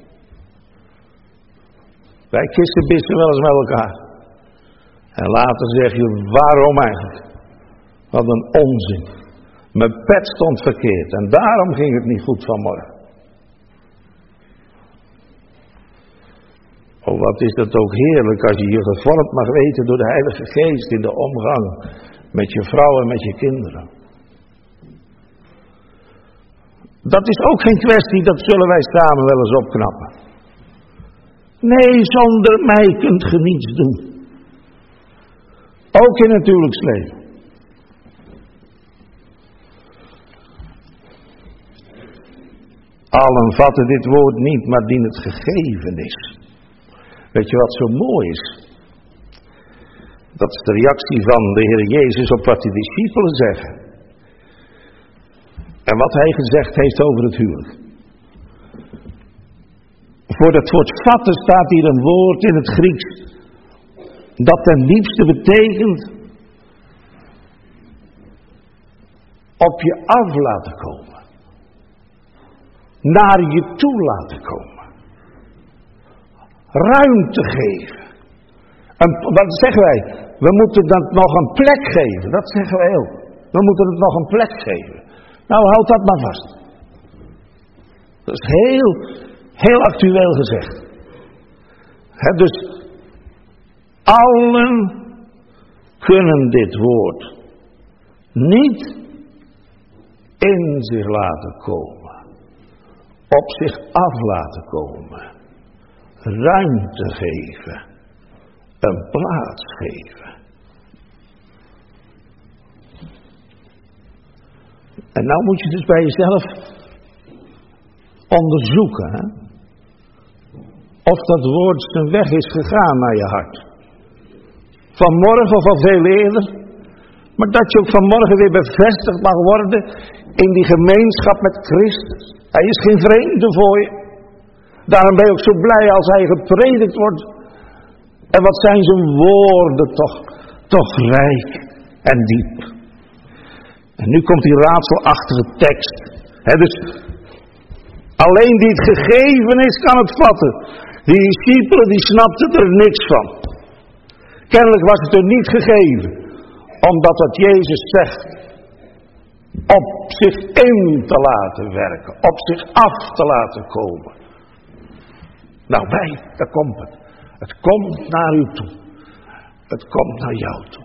Wij kissenbissen wel eens met elkaar. En later zeg je, waarom eigenlijk? Wat een onzin. Mijn pet stond verkeerd en daarom ging het niet goed vanmorgen. Oh, wat is dat ook heerlijk als je je gevormd mag weten door de Heilige Geest in de omgang met je vrouw en met je kinderen. Dat is ook geen kwestie, dat zullen wij samen wel eens opknappen. Nee, zonder mij kunt ge niets doen. Ook in het huwelijksleven. Allen vatten dit woord niet, maar dien het gegeven is. Weet je wat zo mooi is? Dat is de reactie van de Heer Jezus op wat de discipelen zeggen. En wat hij gezegd heeft over het huwelijk. Voor dat woord vatten staat hier een woord in het Grieks. Dat ten diepste betekent. Op je af laten komen. Naar je toe laten komen. Ruimte geven. Wat zeggen wij? We moeten dat nog een plek geven. Dat zeggen wij ook. We moeten het nog een plek geven. Nou, houd dat maar vast. Dat is heel actueel gezegd. Dus allen kunnen dit woord niet in zich laten komen. Op zich af laten komen. Ruimte geven. Een plaats geven. En nou moet je dus bij jezelf onderzoeken. Hè? Of dat woord zijn weg is gegaan naar je hart. Vanmorgen of al veel eerder. Maar dat je ook vanmorgen weer bevestigd mag worden in die gemeenschap met Christus. Hij is geen vreemde voor je. Daarom ben je ook zo blij als hij gepredikt wordt. En wat zijn zijn woorden toch rijk en diep. En nu komt die raadselachtige tekst. Dus alleen die het gegeven is kan het vatten. Die discipelen die snapten er niks van. Kennelijk was het er niet gegeven. Omdat wat Jezus zegt. Op zich in te laten werken. Op zich af te laten komen. Nou daar komt het. Het komt naar u toe. Het komt naar jou toe.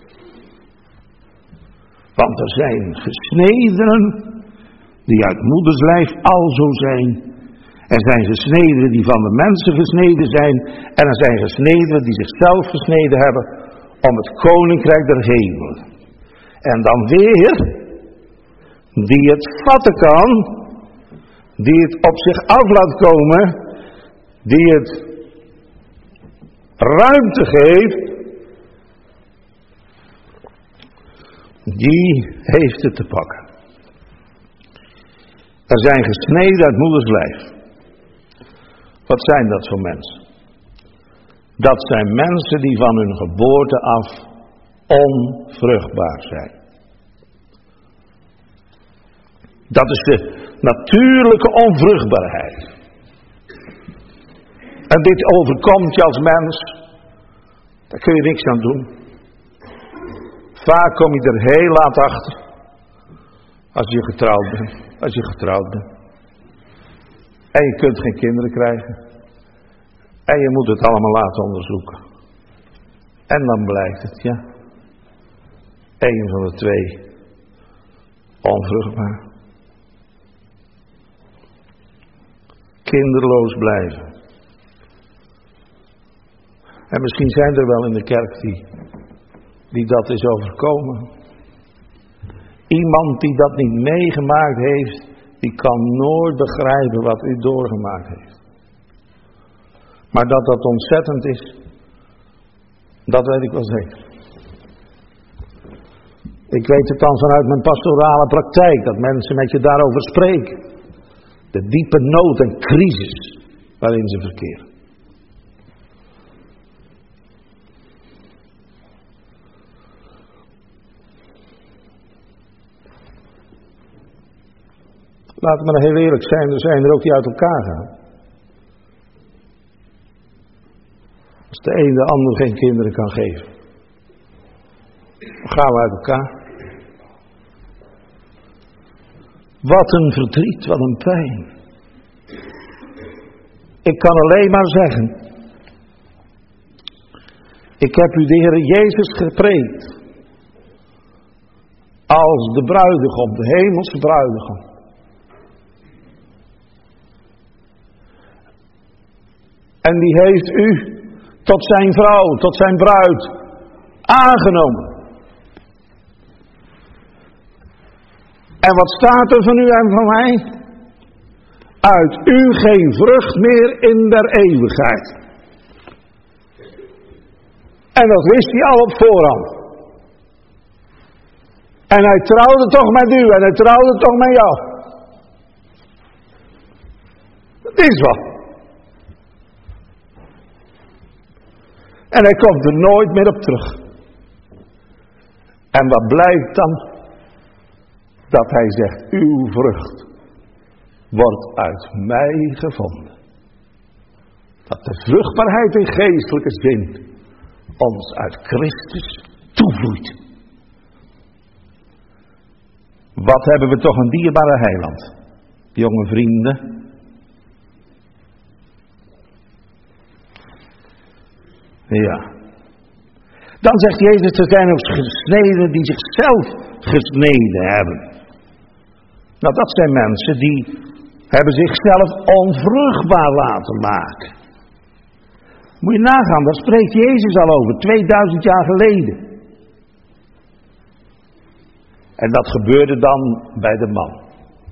Want er zijn gesnedenen die uit moeders lijf alzo zijn. Er zijn gesnedenen die van de mensen gesneden zijn. En er zijn gesnedenen die zichzelf gesneden hebben om het koninkrijk der hemelen. En dan weer die het vatten kan, die het op zich af laat komen, die het ruimte geeft, die heeft het te pakken. Er zijn gesneden uit moeders lijf. Wat zijn dat voor mensen? Dat zijn mensen die van hun geboorte af onvruchtbaar zijn. Dat is de natuurlijke onvruchtbaarheid. En dit overkomt je als mens. Daar kun je niks aan doen. Vaak kom je er heel laat achter. Als je getrouwd bent. En je kunt geen kinderen krijgen. En je moet het allemaal laten onderzoeken. En dan blijkt het, ja. Eén van de twee onvruchtbaar. Kinderloos blijven. En misschien zijn er wel in de kerk die dat is overkomen. Iemand die dat niet meegemaakt heeft, die kan nooit begrijpen wat u doorgemaakt heeft. Maar dat dat ontzettend is, dat weet ik wel zeker. Ik weet het dan vanuit mijn pastorale praktijk, dat mensen met je daarover spreken. De diepe nood en crisis waarin ze verkeren. Laten we maar heel eerlijk zijn, er zijn er ook die uit elkaar gaan. Als de een de ander geen kinderen kan geven, dan gaan we uit elkaar. Wat een verdriet, wat een pijn. Ik kan alleen maar zeggen, ik heb u de Heer Jezus gepreekt als de bruidegom, de hemelse bruidegom. En die heeft u tot zijn vrouw, tot zijn bruid aangenomen. En wat staat er van u en van mij? Uit u geen vrucht meer in der eeuwigheid. En dat wist hij al op voorhand. En hij trouwde toch met u en hij trouwde toch met jou. Dat is wat. En hij komt er nooit meer op terug. En wat blijkt dan? Dat hij zegt, uw vrucht wordt uit mij gevonden. Dat de vruchtbaarheid in geestelijke zin ons uit Christus toevloeit. Wat hebben we toch een dierbare heiland, jonge vrienden. Ja. Dan zegt Jezus, er zijn ook gesneden die zichzelf gesneden hebben. Nou, dat zijn mensen die hebben zichzelf onvruchtbaar laten maken. Moet je nagaan, daar spreekt Jezus al over, 2000 jaar geleden. En dat gebeurde dan bij de man.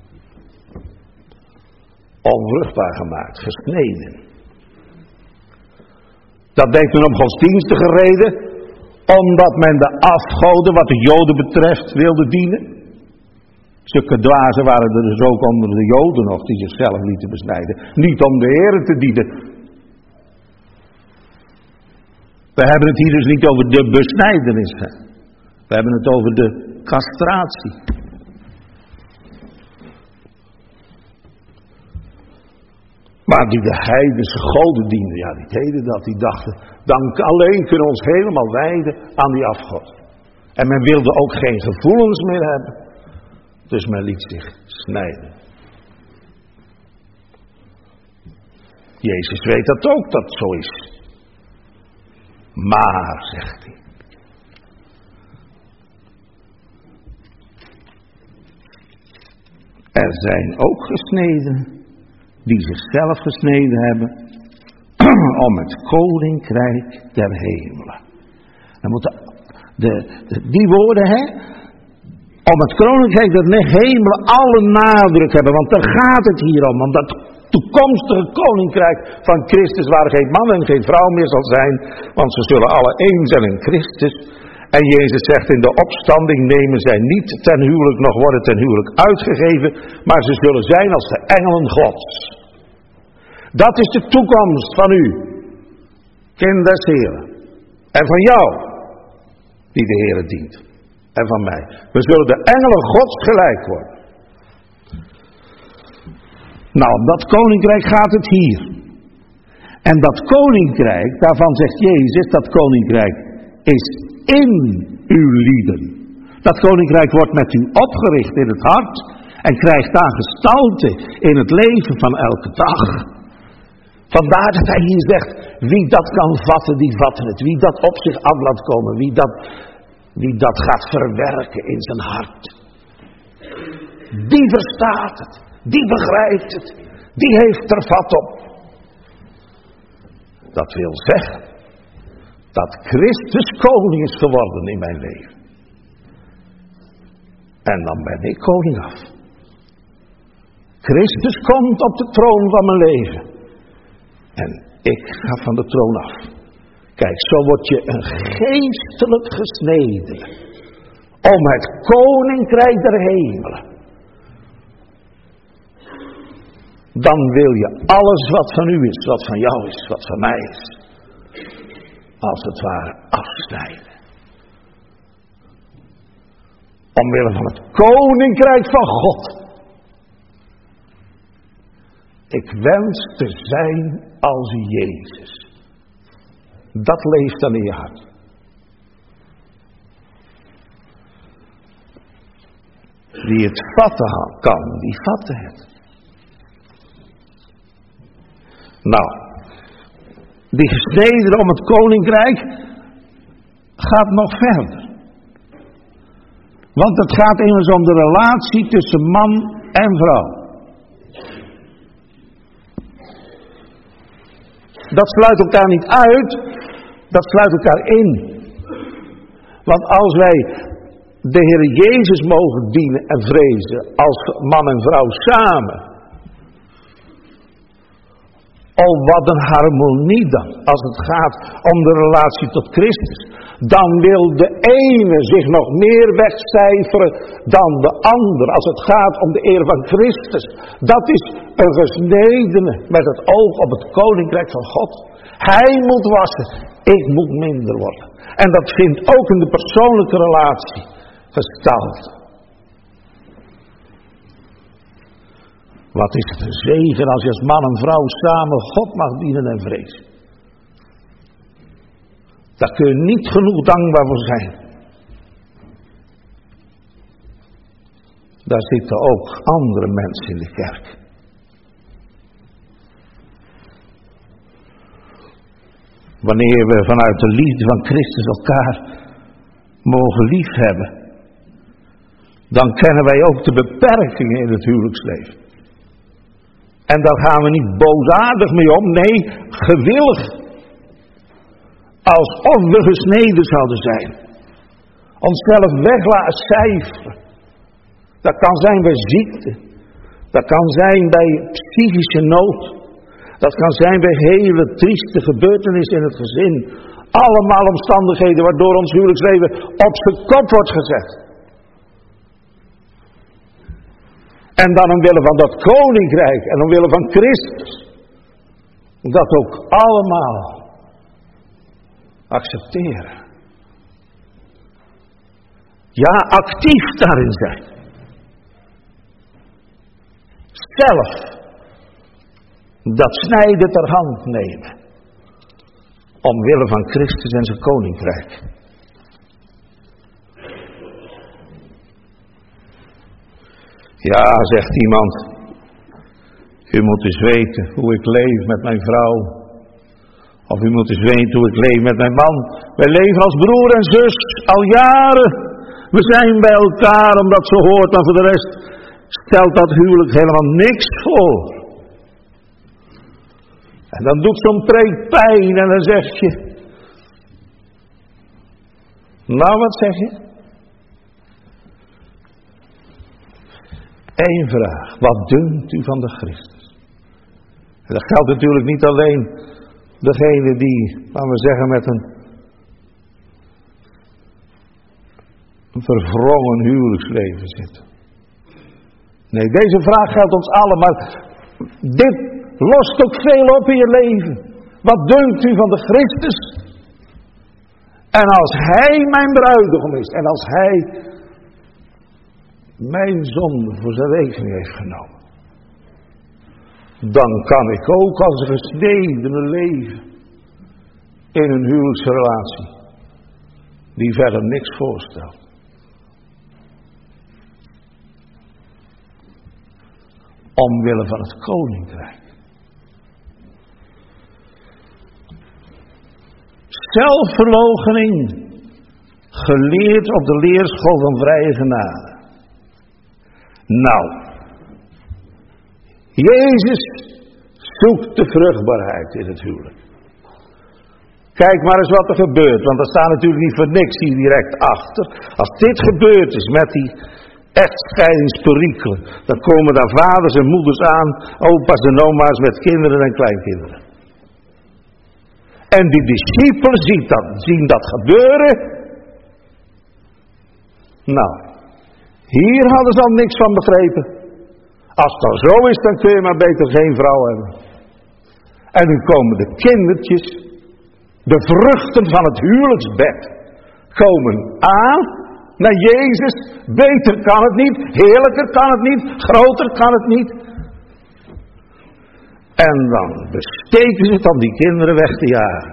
Onvruchtbaar gemaakt, gesneden. Dat deed men om godsdienstige reden, omdat men de afgoden, wat de Joden betreft, wilde dienen. Zulke dwazen waren er dus ook onder de Joden nog, die zichzelf lieten besnijden. Niet om de Heere te dienen. We hebben het hier dus niet over de besnijdenis. We hebben het over de castratie. Maar die de heidense goden dienden, ja, die deden dat. Die dachten, dan alleen kunnen we ons helemaal wijden aan die afgod. En men wilde ook geen gevoelens meer hebben. Dus men liet zich snijden. Jezus weet dat ook, dat het zo is. Maar, zegt hij, er zijn ook gesnedenen die zichzelf gesneden hebben om het koninkrijk der hemelen. Dan moeten die woorden, om het koninkrijk der hemelen alle nadruk hebben, want daar gaat het hier om dat toekomstige koninkrijk van Christus, waar geen man en geen vrouw meer zal zijn, want ze zullen alle één zijn in Christus. En Jezus zegt, in de opstanding nemen zij niet ten huwelijk, nog worden ten huwelijk uitgegeven, maar ze zullen zijn als de engelen Gods. Dat is de toekomst van u, kind des Heren. En van jou, die de Heere dient. En van mij. We zullen de engelen Gods gelijk worden. Nou, om dat koninkrijk gaat het hier. En dat koninkrijk, daarvan zegt Jezus, dat koninkrijk is in uw lieden. Dat koninkrijk wordt met u opgericht in het hart en krijgt daar gestalte in het leven van elke dag. Vandaar dat hij hier zegt, wie dat kan vatten, die vatten het. Wie dat op zich af laat komen, wie dat gaat verwerken in zijn hart. Die verstaat het, die begrijpt het, die heeft er vat op. Dat wil zeggen dat Christus koning is geworden in mijn leven. En dan ben ik koning af. Christus komt op de troon van mijn leven. En ik ga van de troon af. Kijk, zo word je een geestelijk gesneden. Om het koninkrijk der hemelen. Dan wil je alles wat van u is, wat van jou is, wat van mij is. Als het ware afsnijden. Omwille van het koninkrijk van God. Ik wens te zijn als Jezus. Dat leeft dan in je hart. Wie het vatten kan, die vatten het. Nou, die gesneden om het koninkrijk gaat nog verder. Want het gaat immers om de relatie tussen man en vrouw. Dat sluit elkaar niet uit, dat sluit elkaar in. Want als wij de Heer Jezus mogen dienen en vrezen als man en vrouw samen. Oh, wat een harmonie dan, als het gaat om de relatie tot Christus. Dan wil de ene zich nog meer wegcijferen dan de ander, als het gaat om de eer van Christus. Dat is een gesnedene met het oog op het koninkrijk van God. Hij moet wassen, ik moet minder worden. En dat vindt ook in de persoonlijke relatie gestalte. Wat is het een zegen als je als man en vrouw samen God mag dienen en vrezen. Daar kun je niet genoeg dankbaar voor zijn. Daar zitten ook andere mensen in de kerk. Wanneer we vanuit de liefde van Christus elkaar mogen liefhebben, dan kennen wij ook de beperkingen in het huwelijksleven. En daar gaan we niet boosaardig mee om, nee, gewillig. Alsof we gesneden zouden zijn. Onszelf weg laten cijferen. Dat kan zijn bij ziekte. Dat kan zijn bij psychische nood. Dat kan zijn bij hele trieste gebeurtenissen in het gezin. Allemaal omstandigheden waardoor ons huwelijksleven op zijn kop wordt gezet. En dan omwille van dat koninkrijk en omwille van Christus. Dat ook allemaal accepteren. Ja, actief daarin zijn. Zelf dat snijden ter hand nemen. Omwille van Christus en zijn koninkrijk. Ja, zegt iemand, u moet eens weten hoe ik leef met mijn vrouw. Of u moet eens weten hoe ik leef met mijn man. Wij leven als broer en zus al jaren. We zijn bij elkaar omdat ze hoort. En voor de rest stelt dat huwelijk helemaal niks voor. En dan doet zo'n preek pijn en dan zeg je. Nou, wat zeg je? Eén vraag. Wat dunkt u van de Christus? En dat geldt natuurlijk niet alleen degene die, laten we zeggen, met een verwrongen huwelijksleven zitten. Nee, deze vraag geldt ons allen, maar dit lost ook veel op in je leven. Wat dunkt u van de Christus? En als Hij mijn bruidegom is, en als Hij mijn zonde voor zijn rekening heeft genomen, dan kan ik ook als een gesnedene leven in een huwelijksrelatie die verder niks voorstelt. Omwille van het koninkrijk. Zelfverloochening, geleerd op de leerschool van vrije genade. Nou, Jezus zoekt de vruchtbaarheid in het huwelijk. Kijk maar eens wat er gebeurt, want er staat natuurlijk niet voor niks hier direct achter. Als dit gebeurd is met die echtscheidingsperikelen, dan komen daar vaders en moeders aan, opa's en oma's met kinderen en kleinkinderen. En die discipelen zien dat gebeuren. Nou, hier hadden ze al niks van begrepen. Als het dan zo is, dan kun je maar beter geen vrouw hebben. En nu komen de kindertjes, de vruchten van het huwelijksbed, komen aan naar Jezus. Beter kan het niet, heerlijker kan het niet, groter kan het niet. En dan besteken ze het om die kinderen weg te jagen.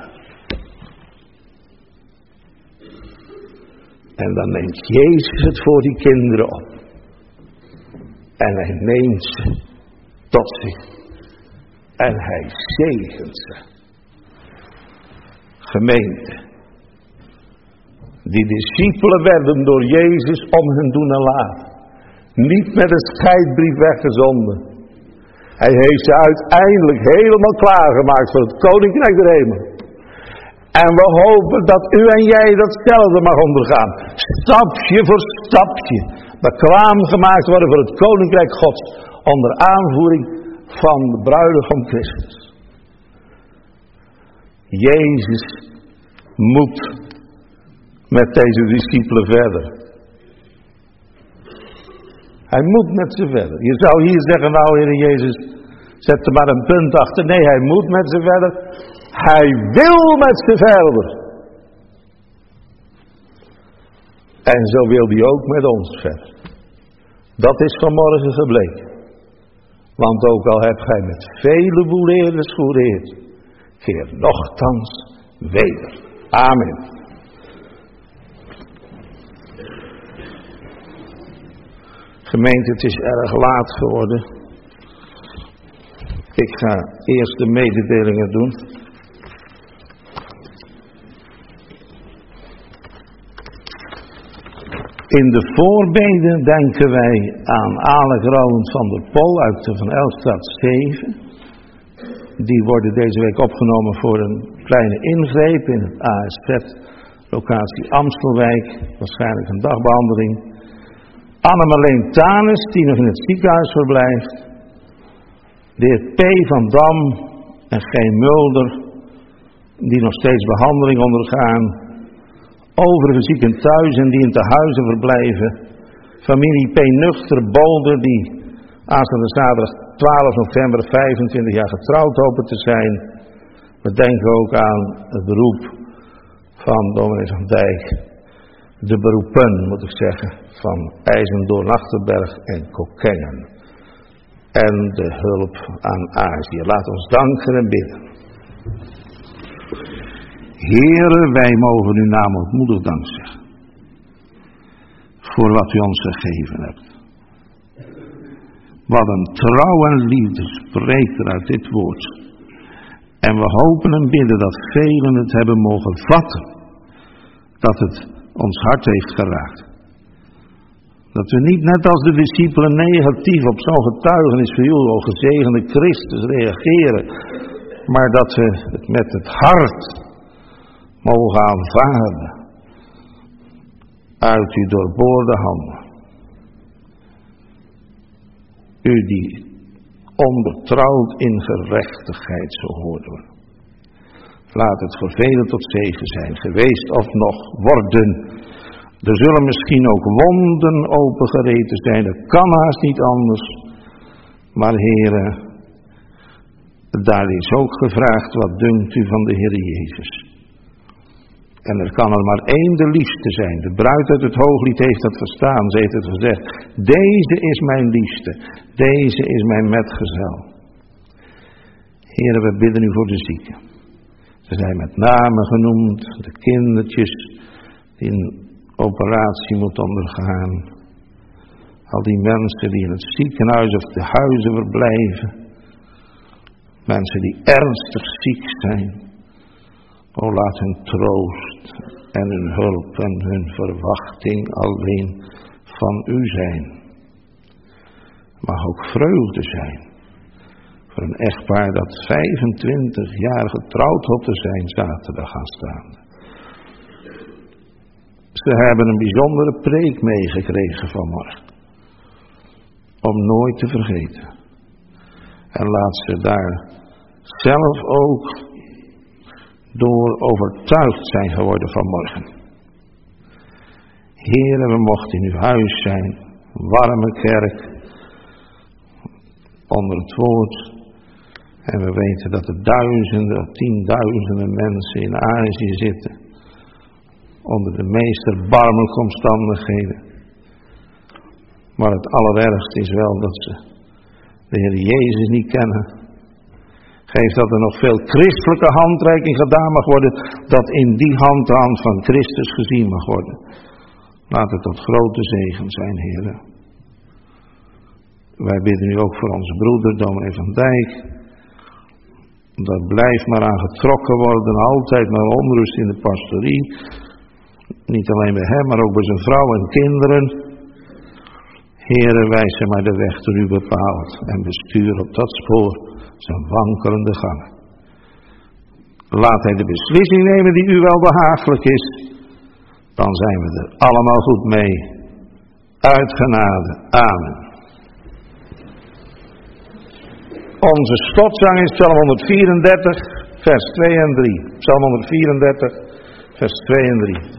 En dan neemt Jezus het voor die kinderen op. En hij neemt ze tot zich. En hij zegent ze. Gemeente. Die discipelen werden door Jezus om hun doen en laten niet met een scheidbrief weggezonden. Hij heeft ze uiteindelijk helemaal klaargemaakt voor het koninkrijk der hemel. En we hopen dat u en jij datzelfde mag ondergaan. Stapje voor stapje. Bekwaam gemaakt worden voor het koninkrijk Gods. Onder aanvoering van de bruidegom Christus. Jezus moet met deze discipelen verder. Hij moet met ze verder. Je zou hier zeggen, nou Heer Jezus, zet er maar een punt achter. Nee, hij moet met ze verder. Hij wil met ze verder. En zo wil hij ook met ons verder. Dat is vanmorgen gebleken. Want ook al hebt gij met vele boeleerders gehoereerd, keer nochtans weder. Amen. Gemeente, het is erg laat geworden. Ik ga eerst de mededelingen doen. In de voorbeden denken wij aan Alec Roland van der Pol uit de Van Elstraat 7. Die worden deze week opgenomen voor een kleine ingreep in het ASZ, locatie Amstelwijk, waarschijnlijk een dagbehandeling. Annemarleen Tanis, die nog in het ziekenhuis verblijft. De heer P. van Dam en G. Mulder, die nog steeds behandeling ondergaan. Overige zieken thuis en die in tehuizen verblijven. Familie P. Nuchter Bolder, die aanstaande zaterdag 12 november 25 jaar getrouwd hopen te zijn. We denken ook aan het beroep van dominee van Dijk. De beroepen, moet ik zeggen, van IJzendoorn, Nachterberg en Kokkengen. En de hulp aan Azië. Laat ons danken en bidden. Heere, wij mogen uw naam ootmoedig dank zeggen. Voor wat u ons gegeven hebt. Wat een trouw en liefde spreekt er uit dit woord. En we hopen en bidden dat velen het hebben mogen vatten. Dat het ons hart heeft geraakt. Dat we niet net als de discipelen negatief op zo'n getuigenis van u, o gezegende Christus, reageren. Maar dat we het met het hart mogen aanvaarden. Uit uw doorboorde handen. U die onbetrouwd in gerechtigheid, zo hoorden we. Laat het voor velen tot zegen zijn, geweest of nog worden. Er zullen misschien ook wonden opengereten zijn, dat kan haast niet anders. Maar Heere, daar is ook gevraagd, wat dunkt u van de Heer Jezus? En er kan er maar één de liefste zijn. De bruid uit het Hooglied heeft dat verstaan. Ze heeft het gezegd. Deze is mijn liefste. Deze is mijn metgezel. Heere, we bidden u voor de zieken. Ze zijn met name genoemd. De kindertjes die een operatie moeten ondergaan. Al die mensen die in het ziekenhuis of de huizen verblijven. Mensen die ernstig ziek zijn. O, laat hun troost en hun hulp en hun verwachting alleen van u zijn. Mag ook vreugde zijn voor een echtpaar dat 25 jaar getrouwd had te zijn zaterdag aanstaande. Ze hebben een bijzondere preek meegekregen vanmorgen. Om nooit te vergeten. En laat ze daar zelf ook door overtuigd zijn geworden vanmorgen. Heere, we mochten in uw huis zijn, warme kerk, onder het woord. En we weten dat er duizenden of tienduizenden mensen in Azië zitten, onder de meest erbarmelijke omstandigheden. Maar het allerergste is wel dat ze de Heer Jezus niet kennen. Geef dat er nog veel christelijke handreiking gedaan mag worden, dat in die hand de hand van Christus gezien mag worden. Laat het tot grote zegen zijn, Heere. Wij bidden u ook voor onze broeder, dominee Van Dijk. Dat blijft maar aan getrokken worden, altijd maar onrust in de pastorie. Niet alleen bij hem, maar ook bij zijn vrouw en kinderen. Heere, wijs hem maar de weg door u bepaald en bestuur op dat spoor zijn wankelende gangen. Laat hij de beslissing nemen die u wel behagelijk is. Dan zijn we er allemaal goed mee. Uit genade. Amen. Onze slotzang is Psalm 134, vers 2 en 3. Psalm 134, vers 2 en 3.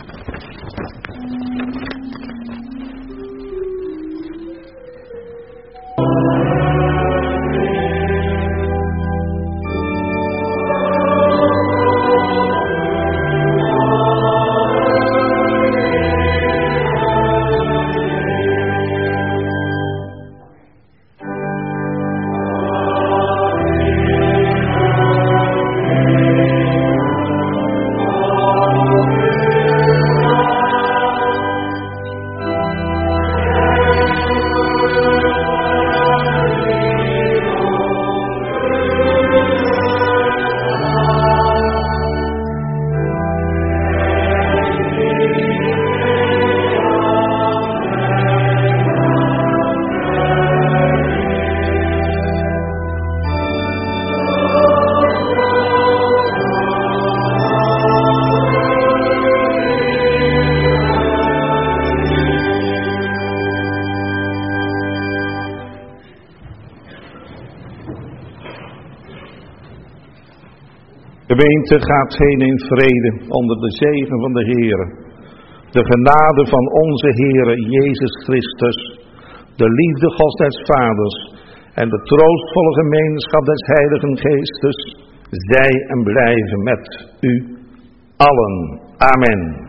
Gemeente, gaat heen in vrede onder de zegen van de Heere. De genade van onze Heere Jezus Christus, de liefde Gods des Vaders en de troostvolle gemeenschap des Heiligen Geestes, zij en blijven met u allen. Amen.